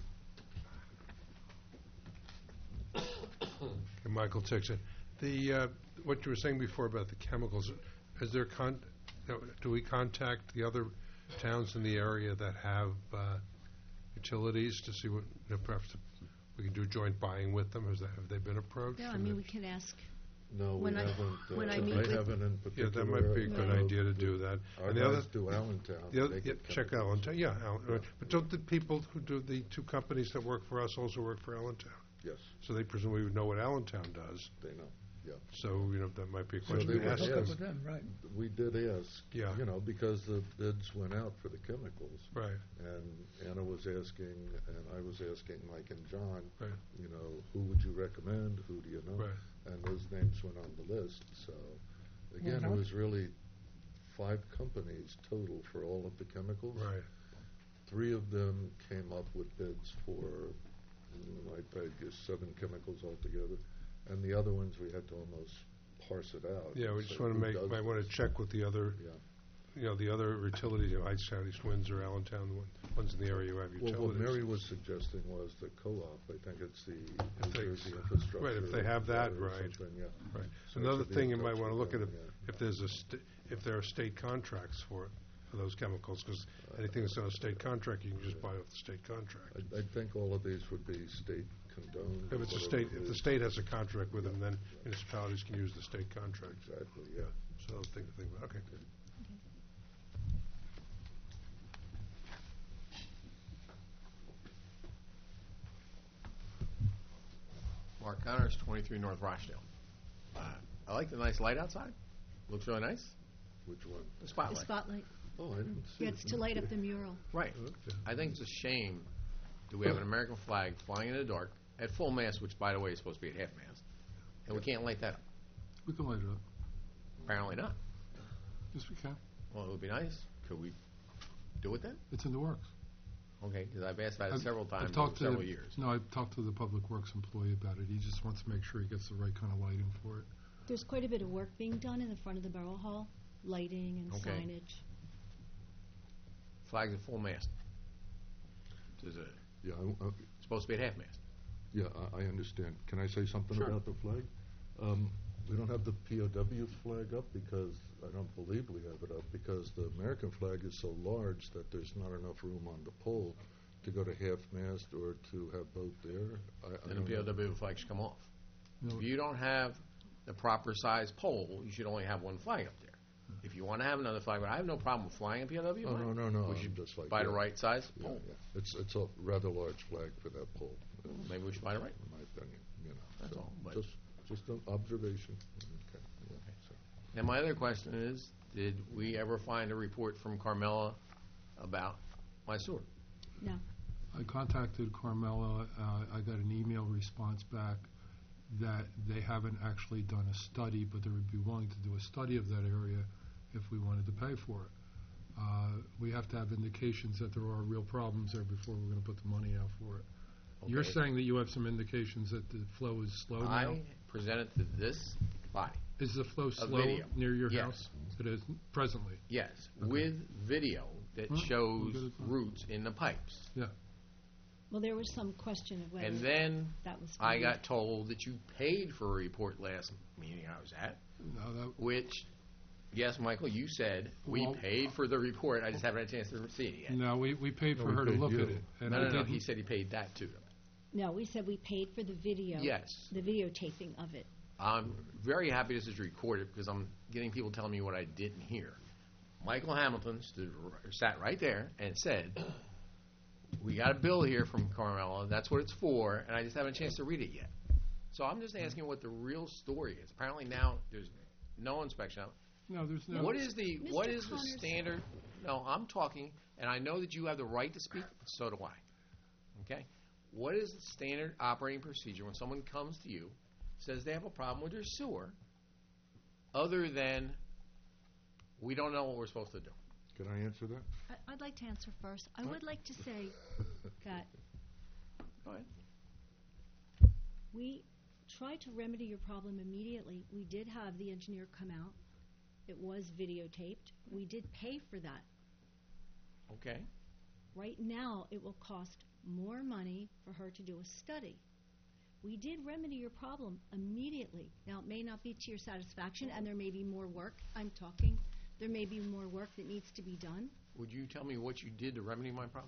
And Michael Tixon. The, uh, what you were saying before about the chemicals, is there con, uh, do we contact the other towns in the area that have uh, utilities to see what, you know, perhaps we can do joint buying with them? Has that, have they been approached? Yeah, I And mean, the- we can ask, No, we When I- haven't, uh, when I meet I with- haven't in Yeah, particular. that might be a good uh, idea to do that. Our And the other, guys do Allentown. the other, they yeah, get check chemicals. Allentown, yeah, Allen- uh, but don't the people who do, the two companies that work for us also work for Allentown? Yes, So they presumably would know what Allentown does, they know, yeah. so, you know, that might be a So question they to would ask Hook yes. up them. with them, right. We did ask, Yeah. you know, because the bids went out for the chemicals. Right, And Anna was asking, and I was asking Mike and John, right, you know, who would you recommend, who do you know? right. And those names went on the list, so, again, it Mhm. was really five companies total for all of the chemicals. Right. Three of them came up with bids for, mm, I I guess, seven chemicals altogether, and the other ones, we had to almost parse it out. Yeah, we and just say, want to who make, does might want this? to check with the other, Yeah. you know, the other utilities, you know, Ice County, Windsor, Allentown, the one- ones in the area who have Well, what Mary utilities. was suggesting was the co-op, I think it's the If New they- Jersey Infrastructure. right, if they have that, or right. something, yeah. Right. So it Another should be thing in you might touch want to with look at, them, if, yeah. if there's a, sta- if there are state contracts for it, for those chemicals, because anything that's on a state contract, you can just buy off the state contract. I, I think all of these would be state condoned. If it's a whatever state, it if the is. state has a contract with them, then municipalities can use the state contract. Exactly, yeah. So I'll think, think about, okay. Mark Connors, twenty-three North Rochdale. Uh, I like the nice light outside. Looks really nice. Which one? The the spotlight. spotlight. Oh, I didn't see Yeah, it. it's to light up the mural. Right. Okay. I think it's a shame that we have an American flag flying in the dark at full mast, which, by the way, is supposed to be at half mast, and we can't light that up. We can light it up. Apparently not. Yes, we can. Well, it would be nice. Could we do it then? It's in the works. Okay, because I've asked about it I've- several I've times over talked to- several years. No, I've talked to the Public Works employee about it. He just wants to make sure he gets the right kind of lighting for it. There's quite a bit of work being done in the front of the Borough Hall, lighting and Okay. signage. Flag's at full mast. Is it Yeah, I- I- supposed to be at half mast? yeah, I, I understand. Can I say something Sure. about the flag? Um, we don't have the P O W flag up because, I don't believe we have it up, because the American flag is so large that there's not enough room on the pole to go to half-mast or to have both there. I, I Then the don't P O know. W flag should come off. No, If you don't have the proper size pole, you should only have one flag up there. If you want to have another flag, but I have no problem with flying a P O W Oh, flag. no, no, no, We I'm should just like, buy the yeah. right size Yeah, pole. yeah. It's, it's a rather large flag for that pole, uh, Maybe we should buy the right. in my opinion, you know. That's so all, but- Just, just an observation. Okay, yeah, so. And my other question is, did we ever find a report from Carmella about my sewer? No. I contacted Carmella. Uh, I got an email response back that they haven't actually done a study, but they would be willing to do a study of that area if we wanted to pay for it. Uh, we have to have indications that there are real problems there before we're going to put the money out for it. You're Okay. saying that you have some indications that the flow is slow now? I presented to this body, Is the flow slow video. near your Yes. house? It is presently. yes, Okay. with video that Well, we'll shows get it done. roots in the pipes. Well, there was some question of whether And then that was. I fine. got told that you paid for a report last meeting I was at, No, that, which, yes, Michael, you said, we Well- paid for the report, I just haven't had a chance to see it yet. no, we, we paid No, for we her to paid look you. at it. and No, I no, no, didn't- he said he paid that to them. No, we said we paid for the video. Yes. The videotaping of it. I'm very happy this is recorded because I'm getting people telling me what I didn't hear. Michael Hamilton stood, r- sat right there and said, we got a bill here from Carmella, that's what it's for, and I just haven't a chance to read it yet. So I'm just asking what the real story is. Apparently now there's no inspection. No, there's no. What is the, what Mister is the Connors- standard? No, I'm talking, and I know that you have the right to speak, but so do I. Okay? what is the standard operating procedure when someone comes to you, says they have a problem with their sewer, other than, we don't know what we're supposed to do? Can I answer that? I- I'd like to answer first. I would like to say that Go ahead. we tried to remedy your problem immediately. We did have the engineer come out. It was videotaped. We did pay for that. Okay. Right now, it will cost more money for her to do a study. We did remedy your problem immediately. Now, it may not be to your satisfaction, and there may be more work. I'm talking. There may be more work that needs to be done. Would you tell me what you did to remedy my problem?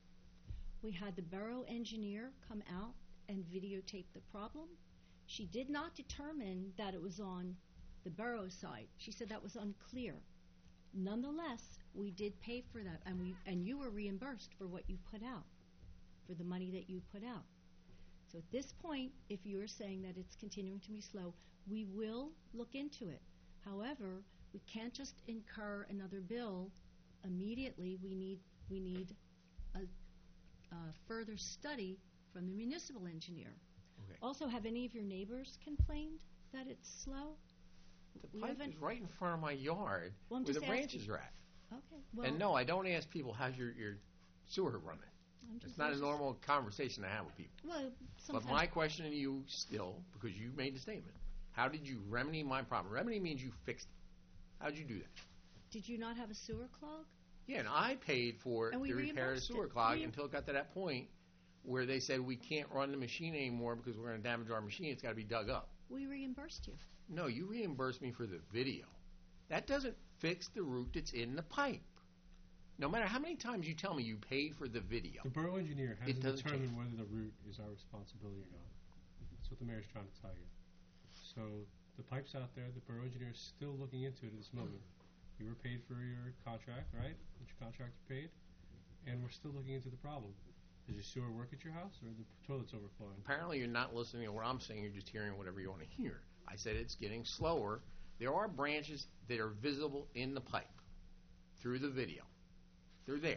We had the borough engineer come out and videotape the problem. She did not determine that it was on the borough side. She said that was unclear. Nonetheless, we did pay for that, and we and you were reimbursed for what you put out, for the money that you put out. So at this point, if you're saying that it's continuing to be slow, we will look into it. However, we can't just incur another bill immediately. We need we need a, a further study from the municipal engineer. Okay. Also, have any of your neighbors complained that it's slow? The We pipe haven't- is right in front of my yard Well, I'm where the just branches asking. are at. Okay. Well, And no, I don't ask people, how's your, your sewer running? I'm just It's not a just- normal conversation to have with people. Well, But sometimes. my question to you still, because you made the statement, how did you remedy my problem? Remedy means you fixed it. How'd you do that? Did you not have a sewer clog? Yeah, and I paid for And we the repair of the reimbursed sewer it. clog We- until it got to that point where they said we can't run the machine anymore because we're going to damage our machine. It's got to be dug up. We reimbursed you. No, you reimbursed me for the video. That doesn't fix the root that's in the pipe. No matter how many times you tell me you paid for the video. The borough engineer has It to doesn't determine change. whether the route is our responsibility or not. That's what the mayor's trying to tell you. So the pipe's out there, the borough engineer is still looking into it at this moment. You were paid for your contract, right? Which your contractor paid, and we're still looking into the problem. Does your sewer work at your house, or the toilet's overflowing? Apparently you're not listening to what I'm saying, you're just hearing whatever you want to hear. I said it's getting slower. There are branches that are visible in the pipe through the video. They're there.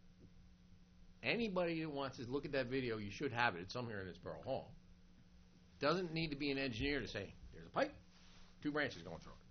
Anybody that wants to look at that video, you should have it. It's somewhere in this borough hall. Doesn't need to be an engineer to say, there's a pipe, two branches going through it.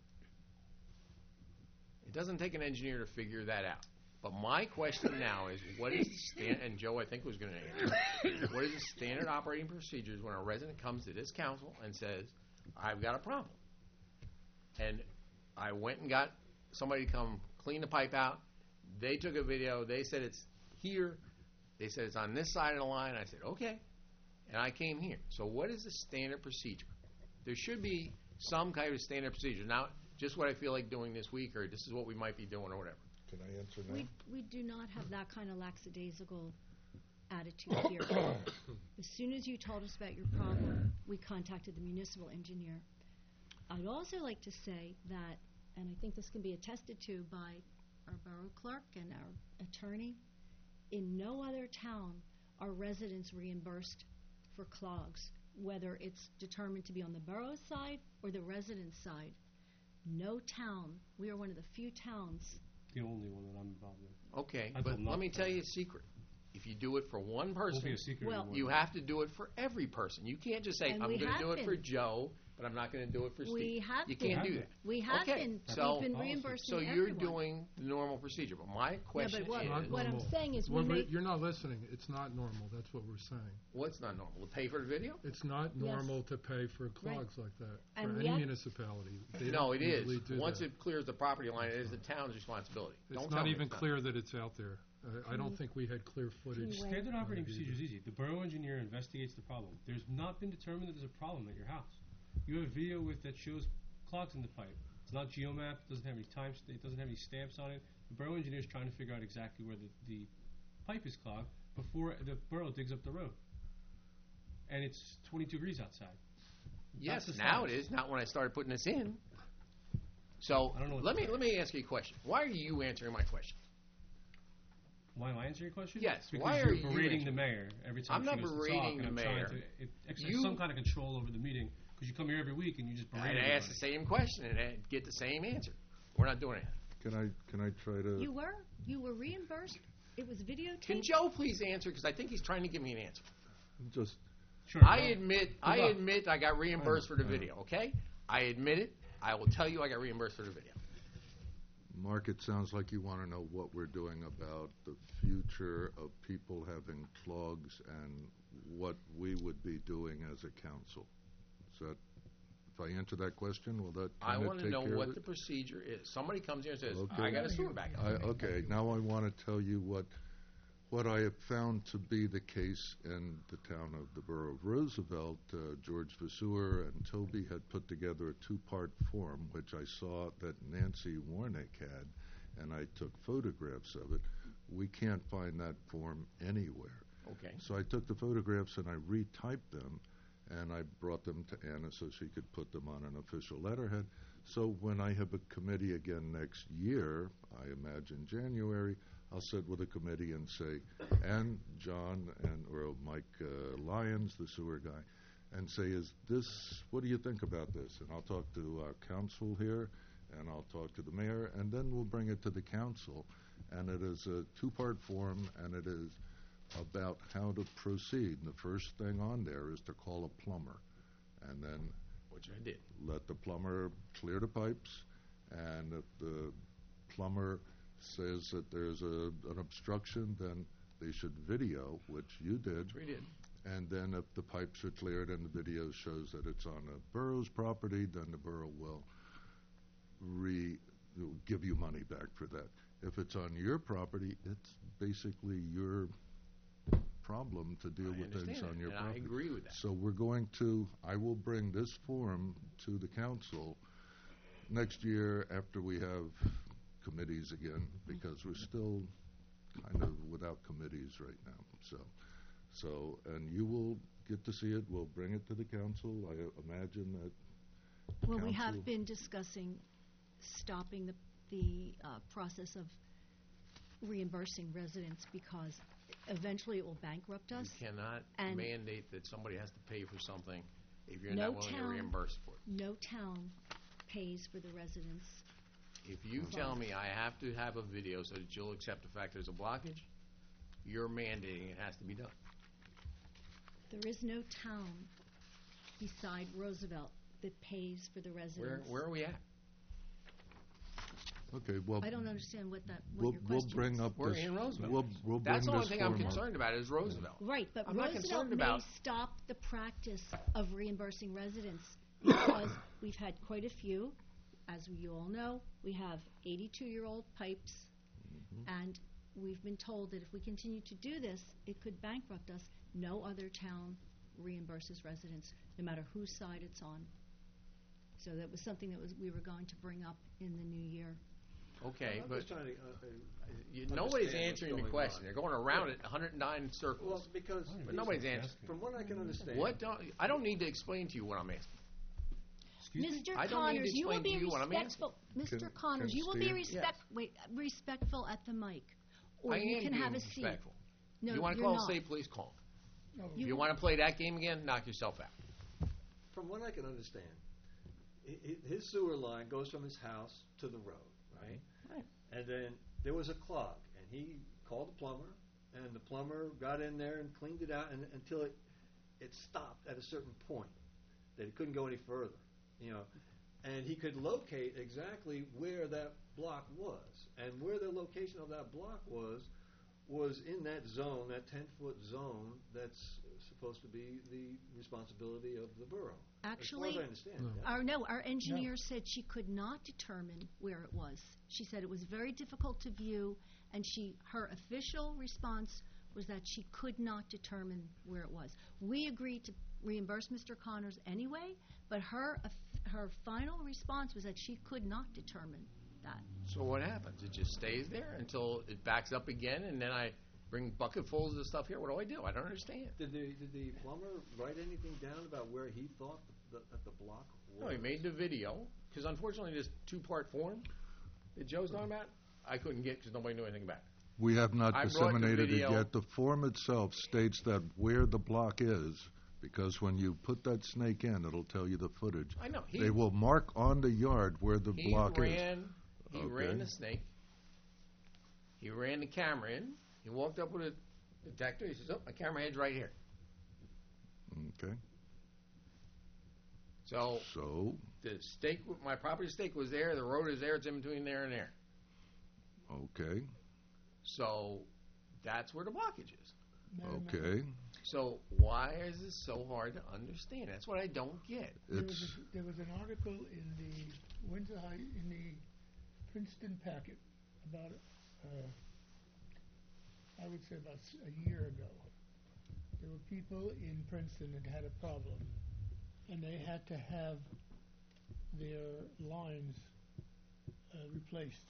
It doesn't take an engineer to figure that out. But my question now is, what is the stand, and Joe I think was going to answer, what is the standard operating procedures when a resident comes to this council and says, I've got a problem? And I went and got somebody to come clean the pipe out. They took a video. They said it's here. They said it's on this side of the line. I said, okay. And I came here. So what is the standard procedure? There should be some kind of standard procedure. Not just what I feel like doing this week, or this is what we might be doing, or whatever. Can I answer now? We, we do not have that kind of lackadaisical attitude here. As soon as you told us about your problem, we contacted the municipal engineer. I'd also like to say that, and I think this can be attested to by our borough clerk and our attorney, in no other town are residents reimbursed for clogs, whether it's determined to be on the borough side or the resident's side. No town, we are one of the few towns. The only one that I'm involved in. Okay, I but will not let me tell tell you. you a secret. If you do it for one person, Won't be a secret Well, anymore. you have to do it for every person. You can't just say, And I'm we going to have do it for been. Joe, but I'm not going to do it for Steve. We have You been. can't do been. that. We have Okay, been, so- we've been Policy. reimbursing So you're everyone. doing the normal procedure, but my Yeah, question but what, is, Not what I'm normal. saying is we Well, we- make, You're not listening. It's not normal. That's what we're saying. what's not normal? To pay for the video? It's not Yes. normal to pay for clogs like that And for any yet- municipality. They No, don't it is. usually do Once that. it clears the property line, it is the town's responsibility. Don't It's tell not me even it's not. clear that it's out there. Uh, I don't think we had clear footage. you wait? Standard operating Maybe. procedure is easy. The borough engineer investigates the problem. There's not been determined that there's a problem at your house. You have a video with that shows clogs in the pipe. It's not geomapped. Doesn't have any time. It doesn't have any stamps on it. The borough engineer is trying to figure out exactly where the, the pipe is clogged before the borough digs up the road. And it's twenty-two degrees outside. Yes, That's the now it size. is, not when I started putting this in. So, I don't know what let to me, say. let me ask you a question. Why are you answering my question? Why am I answering your question? Yes, Because why you're are you berating the answering- mayor every time I'm she not goes to berating talk, and the I'm mayor. trying to it, exercise You- some kind of control over the meeting because you come here every week and you just berate I'd everybody. ask the same question and I'd get the same answer. We're not doing it. Can I, can I try to? You were, you were reimbursed, it was Can videotaped. Joe please answer, because I think he's trying to give me an answer. just, Sure. I admit, I luck. admit I got reimbursed for the I know. video, okay? I admit it. I will tell you I got reimbursed for the video. Mark, it sounds like you want to know what we're doing about the future of people having clogs and what we would be doing as a council. Is that, if I answer that question, will that I kind of want to take know care of what it? the procedure is. Somebody comes here and says, Okay. I got a sewer backup. I, okay, now I want to tell you what, what I have found to be the case in the town of the Borough of Roosevelt. Uh, George Vasseur and Toby had put together a two-part form, which I saw that Nancy Warnick had, and I took photographs of it. We can't find that form anywhere. Okay. So I took the photographs and I retyped them, and I brought them to Anna so she could put them on an official letterhead. So when I have a committee again next year, I imagine January, I'll sit with a committee and say, and John and or Mike uh, Lyons, the sewer guy, and say, is this, what do you think about this? And I'll talk to our council here, and I'll talk to the mayor, and then we'll bring it to the council. And it is a two-part form, and it is about how to proceed. The first thing on there is to call a plumber, and then Which I did. let the plumber clear the pipes, and if the plumber says that there's a, an obstruction, then they should video, which you did. Which we did. And then if the pipes are cleared and the video shows that it's on a borough's property, then the borough will re, will give you money back for that. If it's on your property, it's basically your problem to deal I with things understand on it, your and property. I agree with that. So we're going to, I will bring this form to the council next year after we have committees again, because we're still kind of without committees right now. So, so, and you will get to see it. We'll bring it to the council. I uh, imagine that the Well, we have council- been discussing stopping the, the uh, process of reimbursing residents because eventually it will bankrupt us. You cannot And- mandate that somebody has to pay for something if you're No not willing to town- reimburse for it. No town pays for the residents. If you tell me I have to have a video so that you'll accept the fact there's a blockage, you're mandating it has to be done. There is no town beside Roosevelt that pays for the Where, residents. where are we at? Okay, well, I don't understand what that, we'll, what your we'll question bring is. up We're this. in Roosevelt. We'll, we'll bring That's the this only thing I'm form up. concerned about is Roosevelt. Right, but I'm not Roosevelt concerned may about- stop the practice of reimbursing residents because we've had quite a few. As you all know, we have eighty-two-year-old pipes, Mm-hmm. and we've been told that if we continue to do this, it could bankrupt us. No other town reimburses residents, no matter whose side it's on. So that was something that was, we were going to bring up in the new year. Okay, I'm but just trying to, uh, uh, you, nobody's understand what's answering the going question. on. They're going around it one hundred nine well, circles. because But nobody's answering. from what I can understand. What don't, I don't need to explain to you what I'm asking. Excuse me? Mister I don't need to Connors, you will explain to be you what I'm respectful. Mister Can- Connors, can you will be Steve- respect, wait, respectful at the mic. Or I you am can being have a seat. respectful. No, If you want to you're call not. a state police, call 'em. No, If You- you want to play that game again, knock yourself out. From what I can understand, i- i- his sewer line goes from his house to the road, right? Right. And then there was a clog, and he called the plumber, and the plumber got in there and cleaned it out and, until it it stopped at a certain point that it couldn't go any further, you know. And he could locate exactly where that block was, and where the location of that block was was in that zone, that ten-foot zone that's supposed to be the responsibility of the borough. Actually, as far as I understand. No. yeah. Our, no, our engineer said she could not determine where it was. She said it was very difficult to view, and she, her official response was that she could not determine where it was. We agreed to reimburse Mister Connors anyway, but her, of- her final response was that she could not determine that. So what happens? It just stays there until it backs up again, and then I bring bucketfuls of stuff here. What do I do? I don't understand. Did the did the plumber write anything down about where he thought the, that the block was? No, he made the video, because unfortunately this two-part form that Joe's talking about, I couldn't get because nobody knew anything about it. We have not I brought the disseminated it video. yet. The form itself states that where the block is, because when you put that snake in, it'll tell you the footage. I know. He, They will mark on the yard where the he block is. ran, he Okay. ran the snake. He ran the camera in. He walked up with a detector. He says, oh, my camera head's right here. Okay, So so, the stake, my property stake was there, the road is there, it's in between there and there. okay, So that's where the blockage is. Merrimack. okay. So why is this so hard to understand? That's what I don't get. There was, It's, a, there was an article in the Windsor High, in the Princeton Packet about, uh, I would say about s- a year ago. There were people in Princeton that had a problem, and they had to have their lines uh, replaced.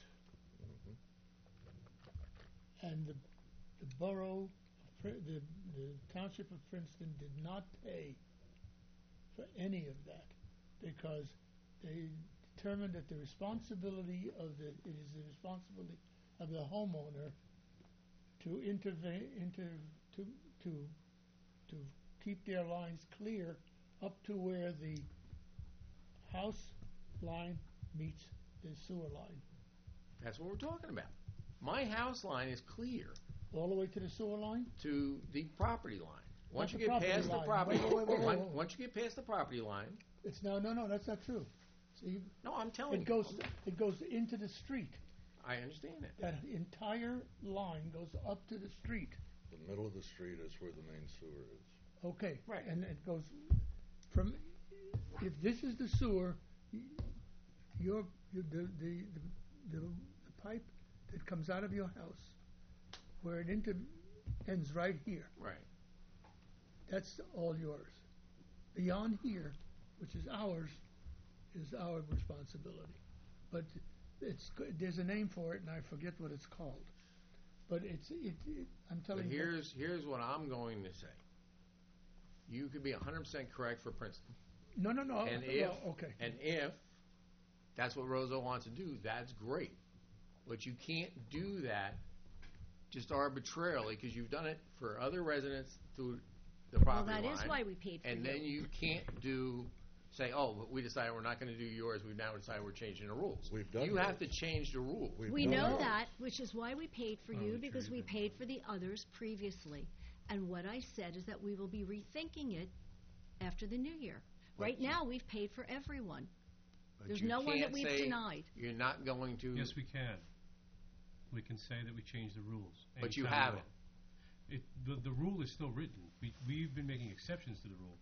And the, the borough, of Pri- the, the township of Princeton did not pay for any of that because they determined that the responsibility of the, it is the responsibility of the homeowner to intervene, inter, to, to, to keep their lines clear up to where the house line meets the sewer line. That's what we're talking about. My house line is clear All the way to the sewer line? to the property line. Once Not you the get property past the line. property, Wait, wait, wait, wait, once- wait. once you get past the property line, It's, no, no, no, that's not true. See, no, I'm telling it you. goes, it goes into the street. I understand that. That entire line goes up to the street. the middle of the street is where the main sewer is. Okay. Right. And it goes from, if this is the sewer, y- your, the, the, the, the, the pipe that comes out of your house, where it inter, ends right here, Right. that's all yours. Beyond here, which is ours, is our responsibility. But it's, go- there's a name for it, and I forget what it's called. But it's, it, it, I'm But telling you. here's, here's what I'm going to say. You could be one hundred percent correct for Princeton. No, no, no. And well, if, okay. and if that's what Roseau wants to do, that's great. But you can't do that just arbitrarily, because you've done it for other residents through the Well, property that line. is why we paid for And you. then you can't do, say, oh, but we decided we're not going to do yours, we've now decided we're changing the rules. We've done You have to yours. change the rules. We've We done know yours. that, which is why we paid for Oh, you, we because we changed it. paid for the others previously. And what I said is that we will be rethinking it after the new year. Right But- now, we've paid for everyone. But There's you no one that can't we've say denied. You're not going to. Yes, we can. We can say that we changed the rules. But you anytime we haven't. want. It, the, the rule is still written. We, we've been making exceptions to the rule.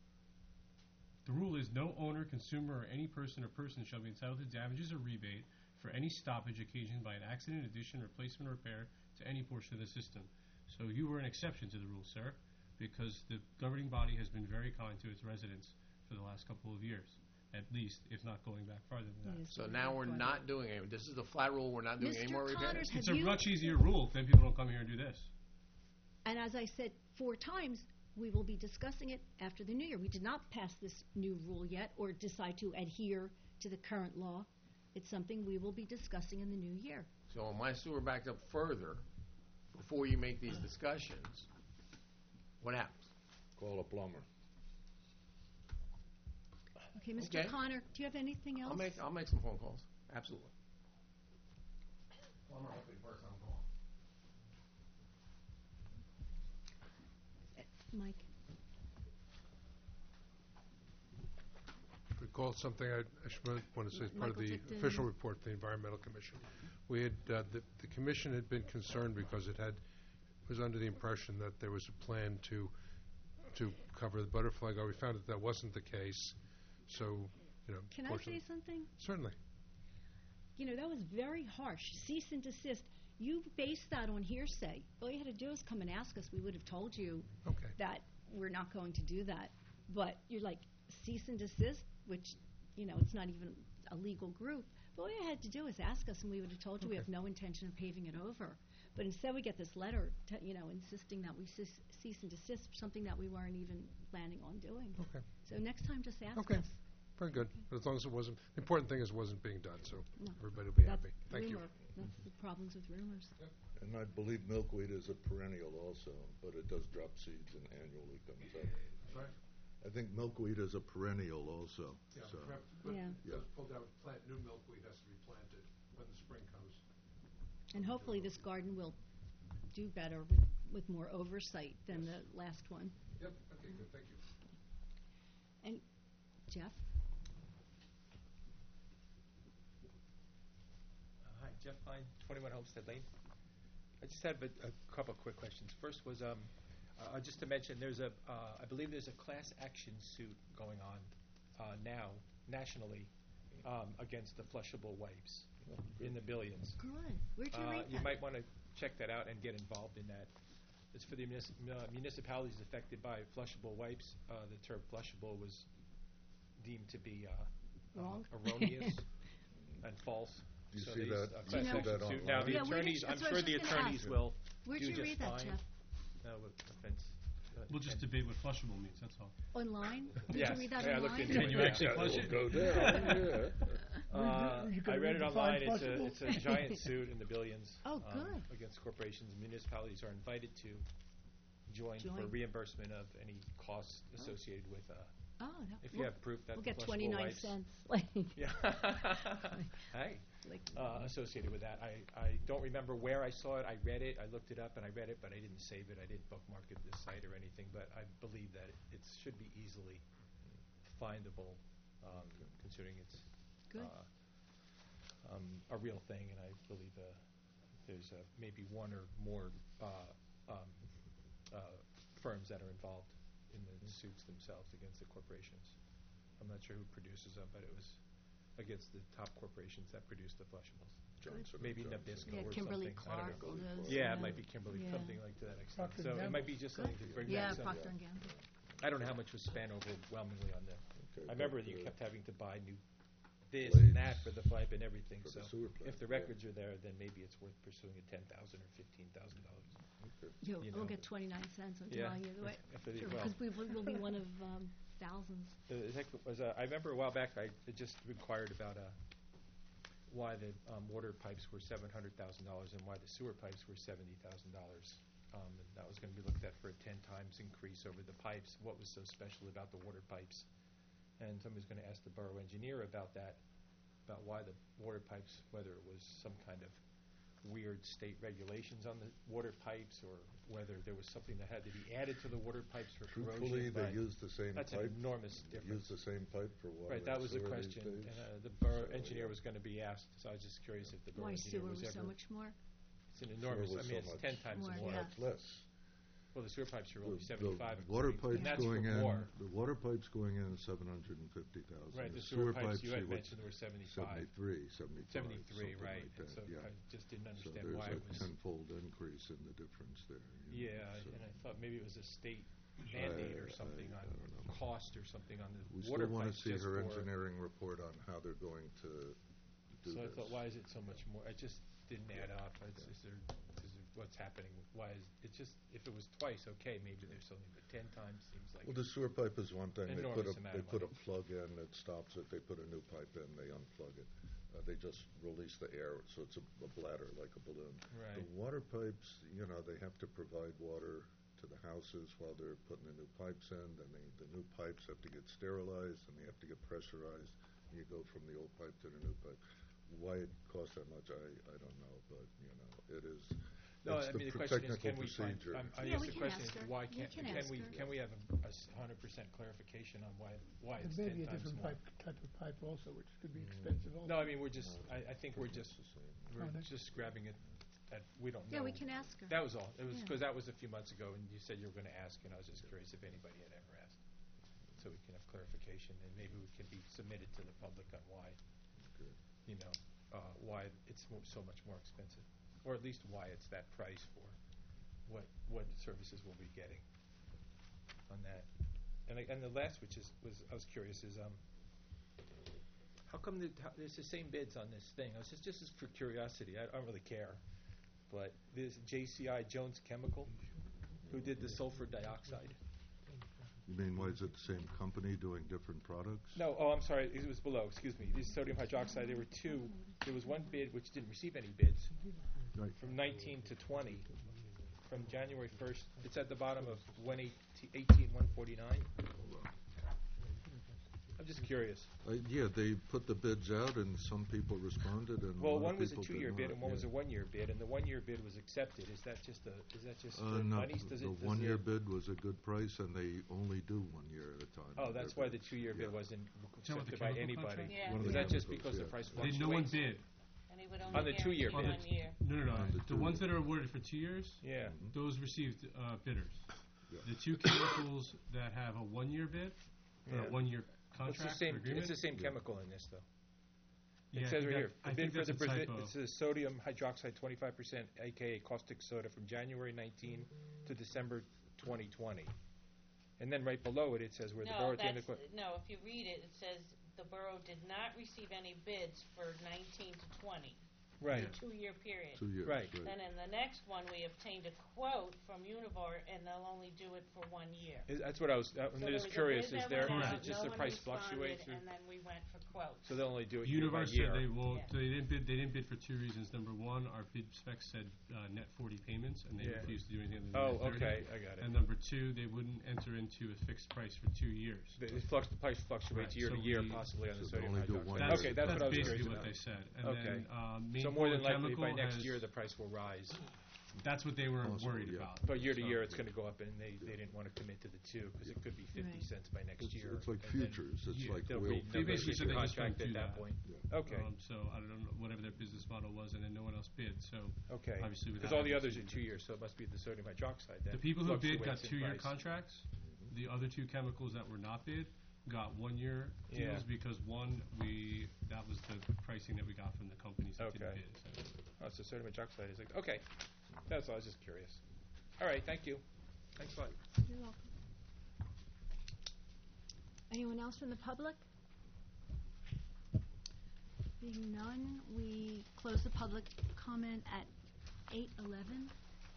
The rule is no owner, consumer, or any person or person shall be entitled to damages or rebate for any stoppage occasioned by an accident, addition, replacement, or repair to any portion of the system. So you were an exception to the rule, sir, because the governing body has been very kind to its residents for the last couple of years, at least, if not going back farther than that. Yes, So we now have we're quite not doing it. This is the flat rule. We're not doing any more Mister repairs. Connors, have It's a you, much easier rule, then people don't come here and do this. and as I said four times, we will be discussing it after the new year. We did not pass this new rule yet or decide to adhere to the current law. It's something we will be discussing in the new year. So when my sewer backed up further, before you make these discussions, what happens? Call a plumber. Okay, Mister Okay. Connor, do you have anything else? I'll make, I'll make some phone calls. Absolutely. Plumber will be first on call. Mike? Recall something I, I should want to say as part of Michael the Tipton. official report, the Environmental Commission. We had, uh, the, the commission had been concerned because it had, was under the impression that there was a plan to, to cover the butterfly garden. We found that that wasn't the case, so, you know. Can I fortunately- say something? Certainly. You know, that was very harsh. Cease and desist. You based that on hearsay. All you had to do is come and ask us. We would have told you Okay. that we're not going to do that. But you're like, cease and desist, which, you know, it's not even a legal group. But all you had to do was ask us, and we would have told you we Okay. have no intention of paving it over. But instead, we get this letter, to, you know, insisting that we cease, cease and desist, something that we weren't even planning on doing. Okay. So next time, just ask Okay. us. Very good. But as long as it wasn't, the important thing is it wasn't being done, so No. everybody will be That's happy. Thank you. rumor. That's the problems with rumors. And I believe milkweed is a perennial also, but it does drop seeds and annually comes up. Right. I think milkweed is a perennial also, Yeah, so. perhaps- but Yeah. Yeah. Just pulled out, plant new milkweed has to be planted when the spring comes. And hopefully this garden will do better with, with more oversight than the last one. Yep, okay, good, thank you. Jeff? Uh, Hi, Jeff Pine, twenty-one Homestead Lane. I just had a a couple of quick questions. First was, um, uh, just to mention, there's a, uh, I believe there's a class action suit going on uh, now, nationally, um, against the flushable wipes in the billions. Good. Where'd you Uh, read that? You might want to check that out and get involved in that. It's for the munis- uh, municipalities affected by flushable wipes. Uh, The term flushable was deemed to be uh, uh, Wrong. erroneous and false. Do you So see these, that- uh, do you class see action that suit- Now, online? the Yeah, where did attorneys, you- I'm that's what I sure was the just gonna attorneys ask. will Where'd do you just read that, fine. Jeff? No, with offense. Uh, We'll just and- debate what flushable means, that's all. Online? Did Yes. you read that Yeah, I looked online? into Can you actually That flush will it? go down, yeah. Uh, You I gonna read it redefine online. It's a, flushable? it's a giant suit in the billions. Oh, um, good. Against corporations. Municipalities are invited to join for Join. reimbursement of any costs associated with, uh, Oh, no. if you we'll, have proof that we'll the get flushable twenty-nine wipes- cents. Like, Yeah. Hey, like, uh, associated with that. I, I don't remember where I saw it. I read it. I looked it up and I read it, but I didn't save it. I didn't bookmark it this site or anything. But I believe that it, it should be easily findable, um, considering it's Good. uh, um, a real thing. And I believe uh, there's uh, maybe one or more uh, um, uh, firms that are involved in the suits themselves against the corporations. I'm not sure who produces them, but it was against the top corporations that produce the flushables. Johnson and Maybe Johnson. Nabisco yeah, or Kimberly something. I don't Clark, know. all those. Yeah, it might be Kimberly, Yeah. something like to that extent. Procter So and it might be Gamble. just something to bring Yeah, back. some- Procter and Gamble. I don't know how much was spent overwhelmingly on the. Okay, I remember but, you uh, kept having to buy new this blades and that for the pipe and everything. for So the sewer plant, if the yeah. records are there, then maybe it's worth pursuing at ten thousand or fifteen thousand dollars. Okay. You'll, you we'll know. get twenty-nine cents, I'm Yeah. telling you. If- if it- Sure, well. because we will we'll be one of um, thousands. Uh, heck, was, uh, I remember a while back, I it just inquired about uh, why the um, water pipes were seven hundred thousand dollars and why the sewer pipes were seventy thousand dollars. Um, and that was going to be looked at for a ten times increase over the pipes. What was so special about the water pipes? And somebody's going to ask the borough engineer about that, about why the water pipes, whether it was some kind of weird state regulations on the water pipes, or whether there was something that had to be added to the water pipes for Truthfully, corrosion. they but use the same pipe. That's an enormous They difference. use the same pipe for water Right, that and was the sewer these question, days. and uh, the borough So, engineer yeah. was going to be asked, so I was just curious if the borough Why engineer sewer was was ever. so much more? It's an enormous, Sewer I was mean, so it's much ten times More, more. yeah. Much less. Well, the sewer pipes are The- only seventy-five. The water and pipes that's going for in, more. the water pipes going in is seven hundred and fifty thousand. Right, the sewer pipes you had were mentioned were seventy-five. Seventy-three, seventy-five, Seventy-three, something right, like and that, so yeah. I just didn't So understand why it there's was. a tenfold increase in the difference there. you know, Yeah, so. and I thought maybe it was a state mandate or I- something I on don't know. cost or something on the We water still want to pipes see just her for. engineering report on how they're going to do So I this. thought, why is it so much more? It just didn't add up. It's, is there, is there, what's happening? Why is, it's just, if it was twice, okay, maybe there's something, but ten times seems like. Well, the sewer pipe is one thing. They put a, Enormous amount they of put a money. plug in that stops it. They put a new pipe in, they unplug it. Uh, they just release the air, so it's a, a bladder like a balloon. Right. The water pipes, you know, they have to provide water to the houses while they're putting the new pipes in. Then they, the new pipes have to get sterilized and they have to get pressurized. And you go from the old pipe to the new pipe. Why it costs that much, I, I don't know, but, you know, it is, No, it's I the mean, the pr- question is, technical can we find, procedure. um, I Yeah, guess we the can question ask is, her. why We can't, can can ask we, her. can we have a hundred percent clarification on why, why It it's may ten be a times different more? pipe, type of pipe also, which could be Mm. expensive also. No, I mean, we're just, I, I think we're just, It's the same. we're Oh, that's- just grabbing it, at, we don't know. Yeah, we can ask her. That was all. It was, Yeah. because that was a few months ago, and you said you were going to ask, and I was just curious if anybody had ever asked. So we can have clarification, and maybe we can be submitted to the public on why, Good. you know, uh, why it's mo- so much more expensive, or at least why it's that price for what, what services we'll be getting on that. And, I- and the last, which is, was, I was curious, is, um, how come the, how, there's the same bids on this thing? I was just, just as for curiosity, I, I don't really care, but this J C I Jones Chemical, who did the sulfur dioxide. You mean, why is it the same company doing different products? No, oh, I'm sorry, it was below, excuse me. This sodium hydroxide, there were two, there was one bid which didn't receive any bids, Right. from nineteen to twenty, from January first, it's at the bottom of one eighteen, one forty-nine. I'm just curious. Uh, yeah, they put the bids out, and some people responded, and Well, a lot one of was a people did two-year bid not, and one was a yeah. one-year bid, and the one-year bid was accepted. Is that just a, is that just Uh, the no, monies? Does the it, does one-year their- bid was a good price, and they only do one year at a time. Oh, on their that's why the bids. two-year bid Yeah. wasn't that what the accepted by chemical anybody. contract? Yeah. One of Is the that just chemicals, because the yeah. price They, fluctuates? no one bid. And he would On only the two-year guarantee bid. one year. No, no, no. On the The two ones years. that are awarded for two years, Yeah. those received uh, bidders. Yeah. The two chemicals that have a one-year bid, or Yeah. a one-year It's contract the same, or agreement. it's the same Yeah. chemical in this, though. Yeah, I It says think right that- here, I the bid think for that's the, a Brazil- typo. it says sodium hydroxide twenty-five percent, aka caustic soda, from January nineteen to December twenty twenty. And then right below it, it says where the No, borough at the end that's, of. the- no, if you read it, it says the borough did not receive any bids for nineteen to twenty, Right, two-year period. Two years, Right. right. Then in the next one, we obtained a quote from Univar, and they'll only do it for one year. Is- that's what I was, uh, So I'm there just was a curious, bid is that there, went is out, it just no the one price responded, fluctuates, or, And then we went for quotes. so they'll only do it year by Univar year? said they won't. Yeah. They didn't bid. They didn't bid for two reasons. Number one, our bid specs said uh, net forty payments, and they Yeah. refused to do anything. Oh, under net thirty. okay, I got it. And number two, they wouldn't enter into a fixed price for two years. The, the flux, the price fluctuates Right, year to so year, we- possibly on the So they sodium only do hydroxide. one That's, Okay, that's what I was basically curious what about. they said. And Okay. then uh, Maine So more Pool than likely, Chemical by next has- year, the price will rise. That's what they were Possible, worried yeah. about. But year to So- year, it's gonna go up, and they, they didn't wanna commit to the two, because it could be fifty Right. cents by next It's, year. it's like and then futures, it's yeah, like They'll oil. re- They they'll basically negotiate said your they just don't contract do at that that. point. Yeah. Okay, Um, so I don't know whatever their business model was, and then no one else bid. So okay. obviously Because without all the having others are to- two years, so it must be the sodium hydroxide that the people who bid got fluctuates in two-year price. contracts. The other two chemicals that were not bid got one-year Yeah. deals because one we that was the pricing that we got from the companies that didn't Okay. bid. So. Oh, so sodium hydroxide is like, okay. That's all, I was just curious. All right, thank you. Thanks a lot. You're welcome. Anyone else from the public? Being none, we close the public comment at eight eleven.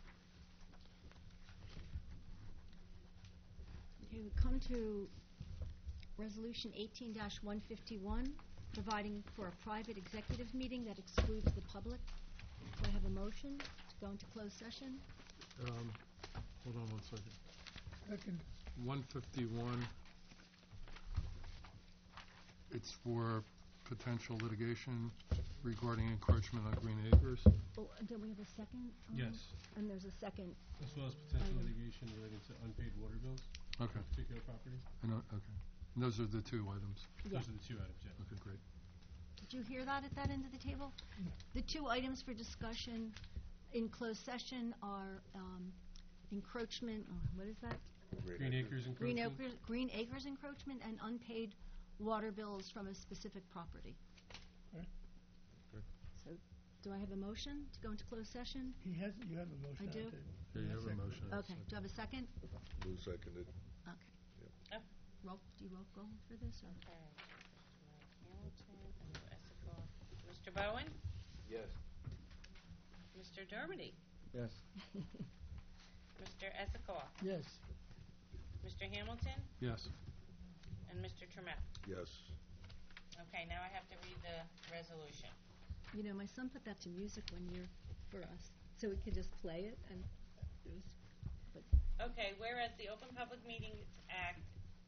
Okay, we come to Resolution eighteen one fifty-one, providing for a private executive meeting that excludes the public. Do I have a motion to go into closed session? Um, hold on one second. Second, one fifty-one. It's for potential litigation regarding encroachment on Green Acres. Oh, and then we have a second? um, Yes. And there's a second. As well as potential Item. litigation related to unpaid water bills Okay. on particular property. I know, okay. And those are the two items. Yeah. Those are the two items, yeah. Okay, great. Did you hear that at that end of the table? The two items for discussion in closed session are um, encroachment, oh, what is that? Green Acres Green encroachment. acres, Green Acres encroachment and unpaid water bills from a specific property. Okay. Okay. So, do I have a motion to go into closed session? he has, you have a motion I on the do. table. Yeah, you have a Second. motion. and a Okay, do I have a second? Who seconded? Okay. Yep. Roll, do you roll call for this, or? Okay. Mike Hamilton, Andrew Essecoff. Mister Bowen? Yes. Mister Dermody? Yes. Mister Essecoff? Yes. Mister Hamilton? Yes. And Mister Trammell? Yes. Okay, now I have to read the resolution. You know, my son put that to music one year for us, so we could just play it, and it was, but, Okay, whereas the Open Public Meetings Act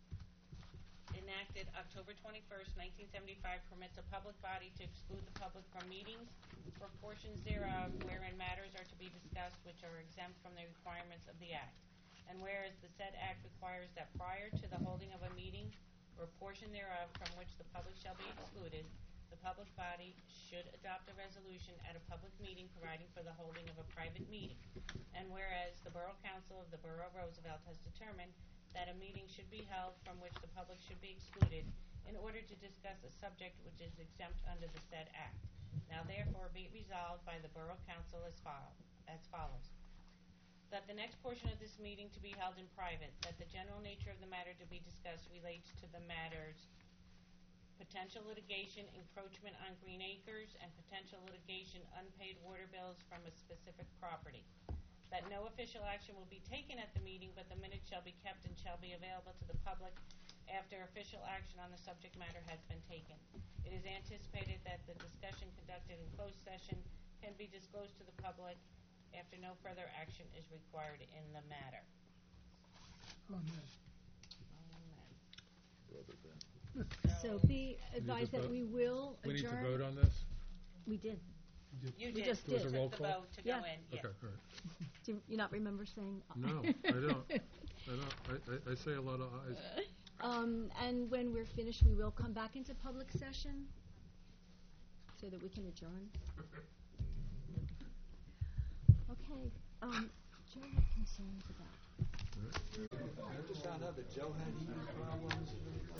enacted October twenty-first, nineteen seventy-five permits a public body to exclude the public from meetings or portions thereof wherein matters are to be discussed which are exempt from the requirements of the Act. And whereas the said Act requires that prior to the holding of a meeting or portion thereof from which the public shall be excluded, the public body should adopt a resolution at a public meeting providing for the holding of a private meeting. And whereas the Borough Council of the Borough of Roosevelt has determined that a meeting should be held from which the public should be excluded in order to discuss a subject which is exempt under the said Act. Now therefore be it resolved by the Borough Council as follow, as follows. That the next portion of this meeting to be held in private, that the general nature of the matter to be discussed relates to the matters potential litigation, encroachment on Green Acres, and potential litigation, unpaid water bills from a specific property. That no official action will be taken at the meeting, but the minutes shall be kept and shall be available to the public after official action on the subject matter has been taken. It is anticipated that the discussion conducted in closed session can be disclosed to the public after no further action is required in the matter. Amen. Amen. Brother Ben. So So be advised vote? that we will We need to adjourn. vote on this? We did. You We did. just You did. There was a roll took the call? vote to Yeah. go in, yeah. Okay, all right. Do you not remember saying? No, I don't. I don't. I, I, I say a lot of ayes. Um, and when we're finished, we will come back into public session so that we can adjourn. Okay, um, Joe had concerns about. I just found out that Joe had heating problems.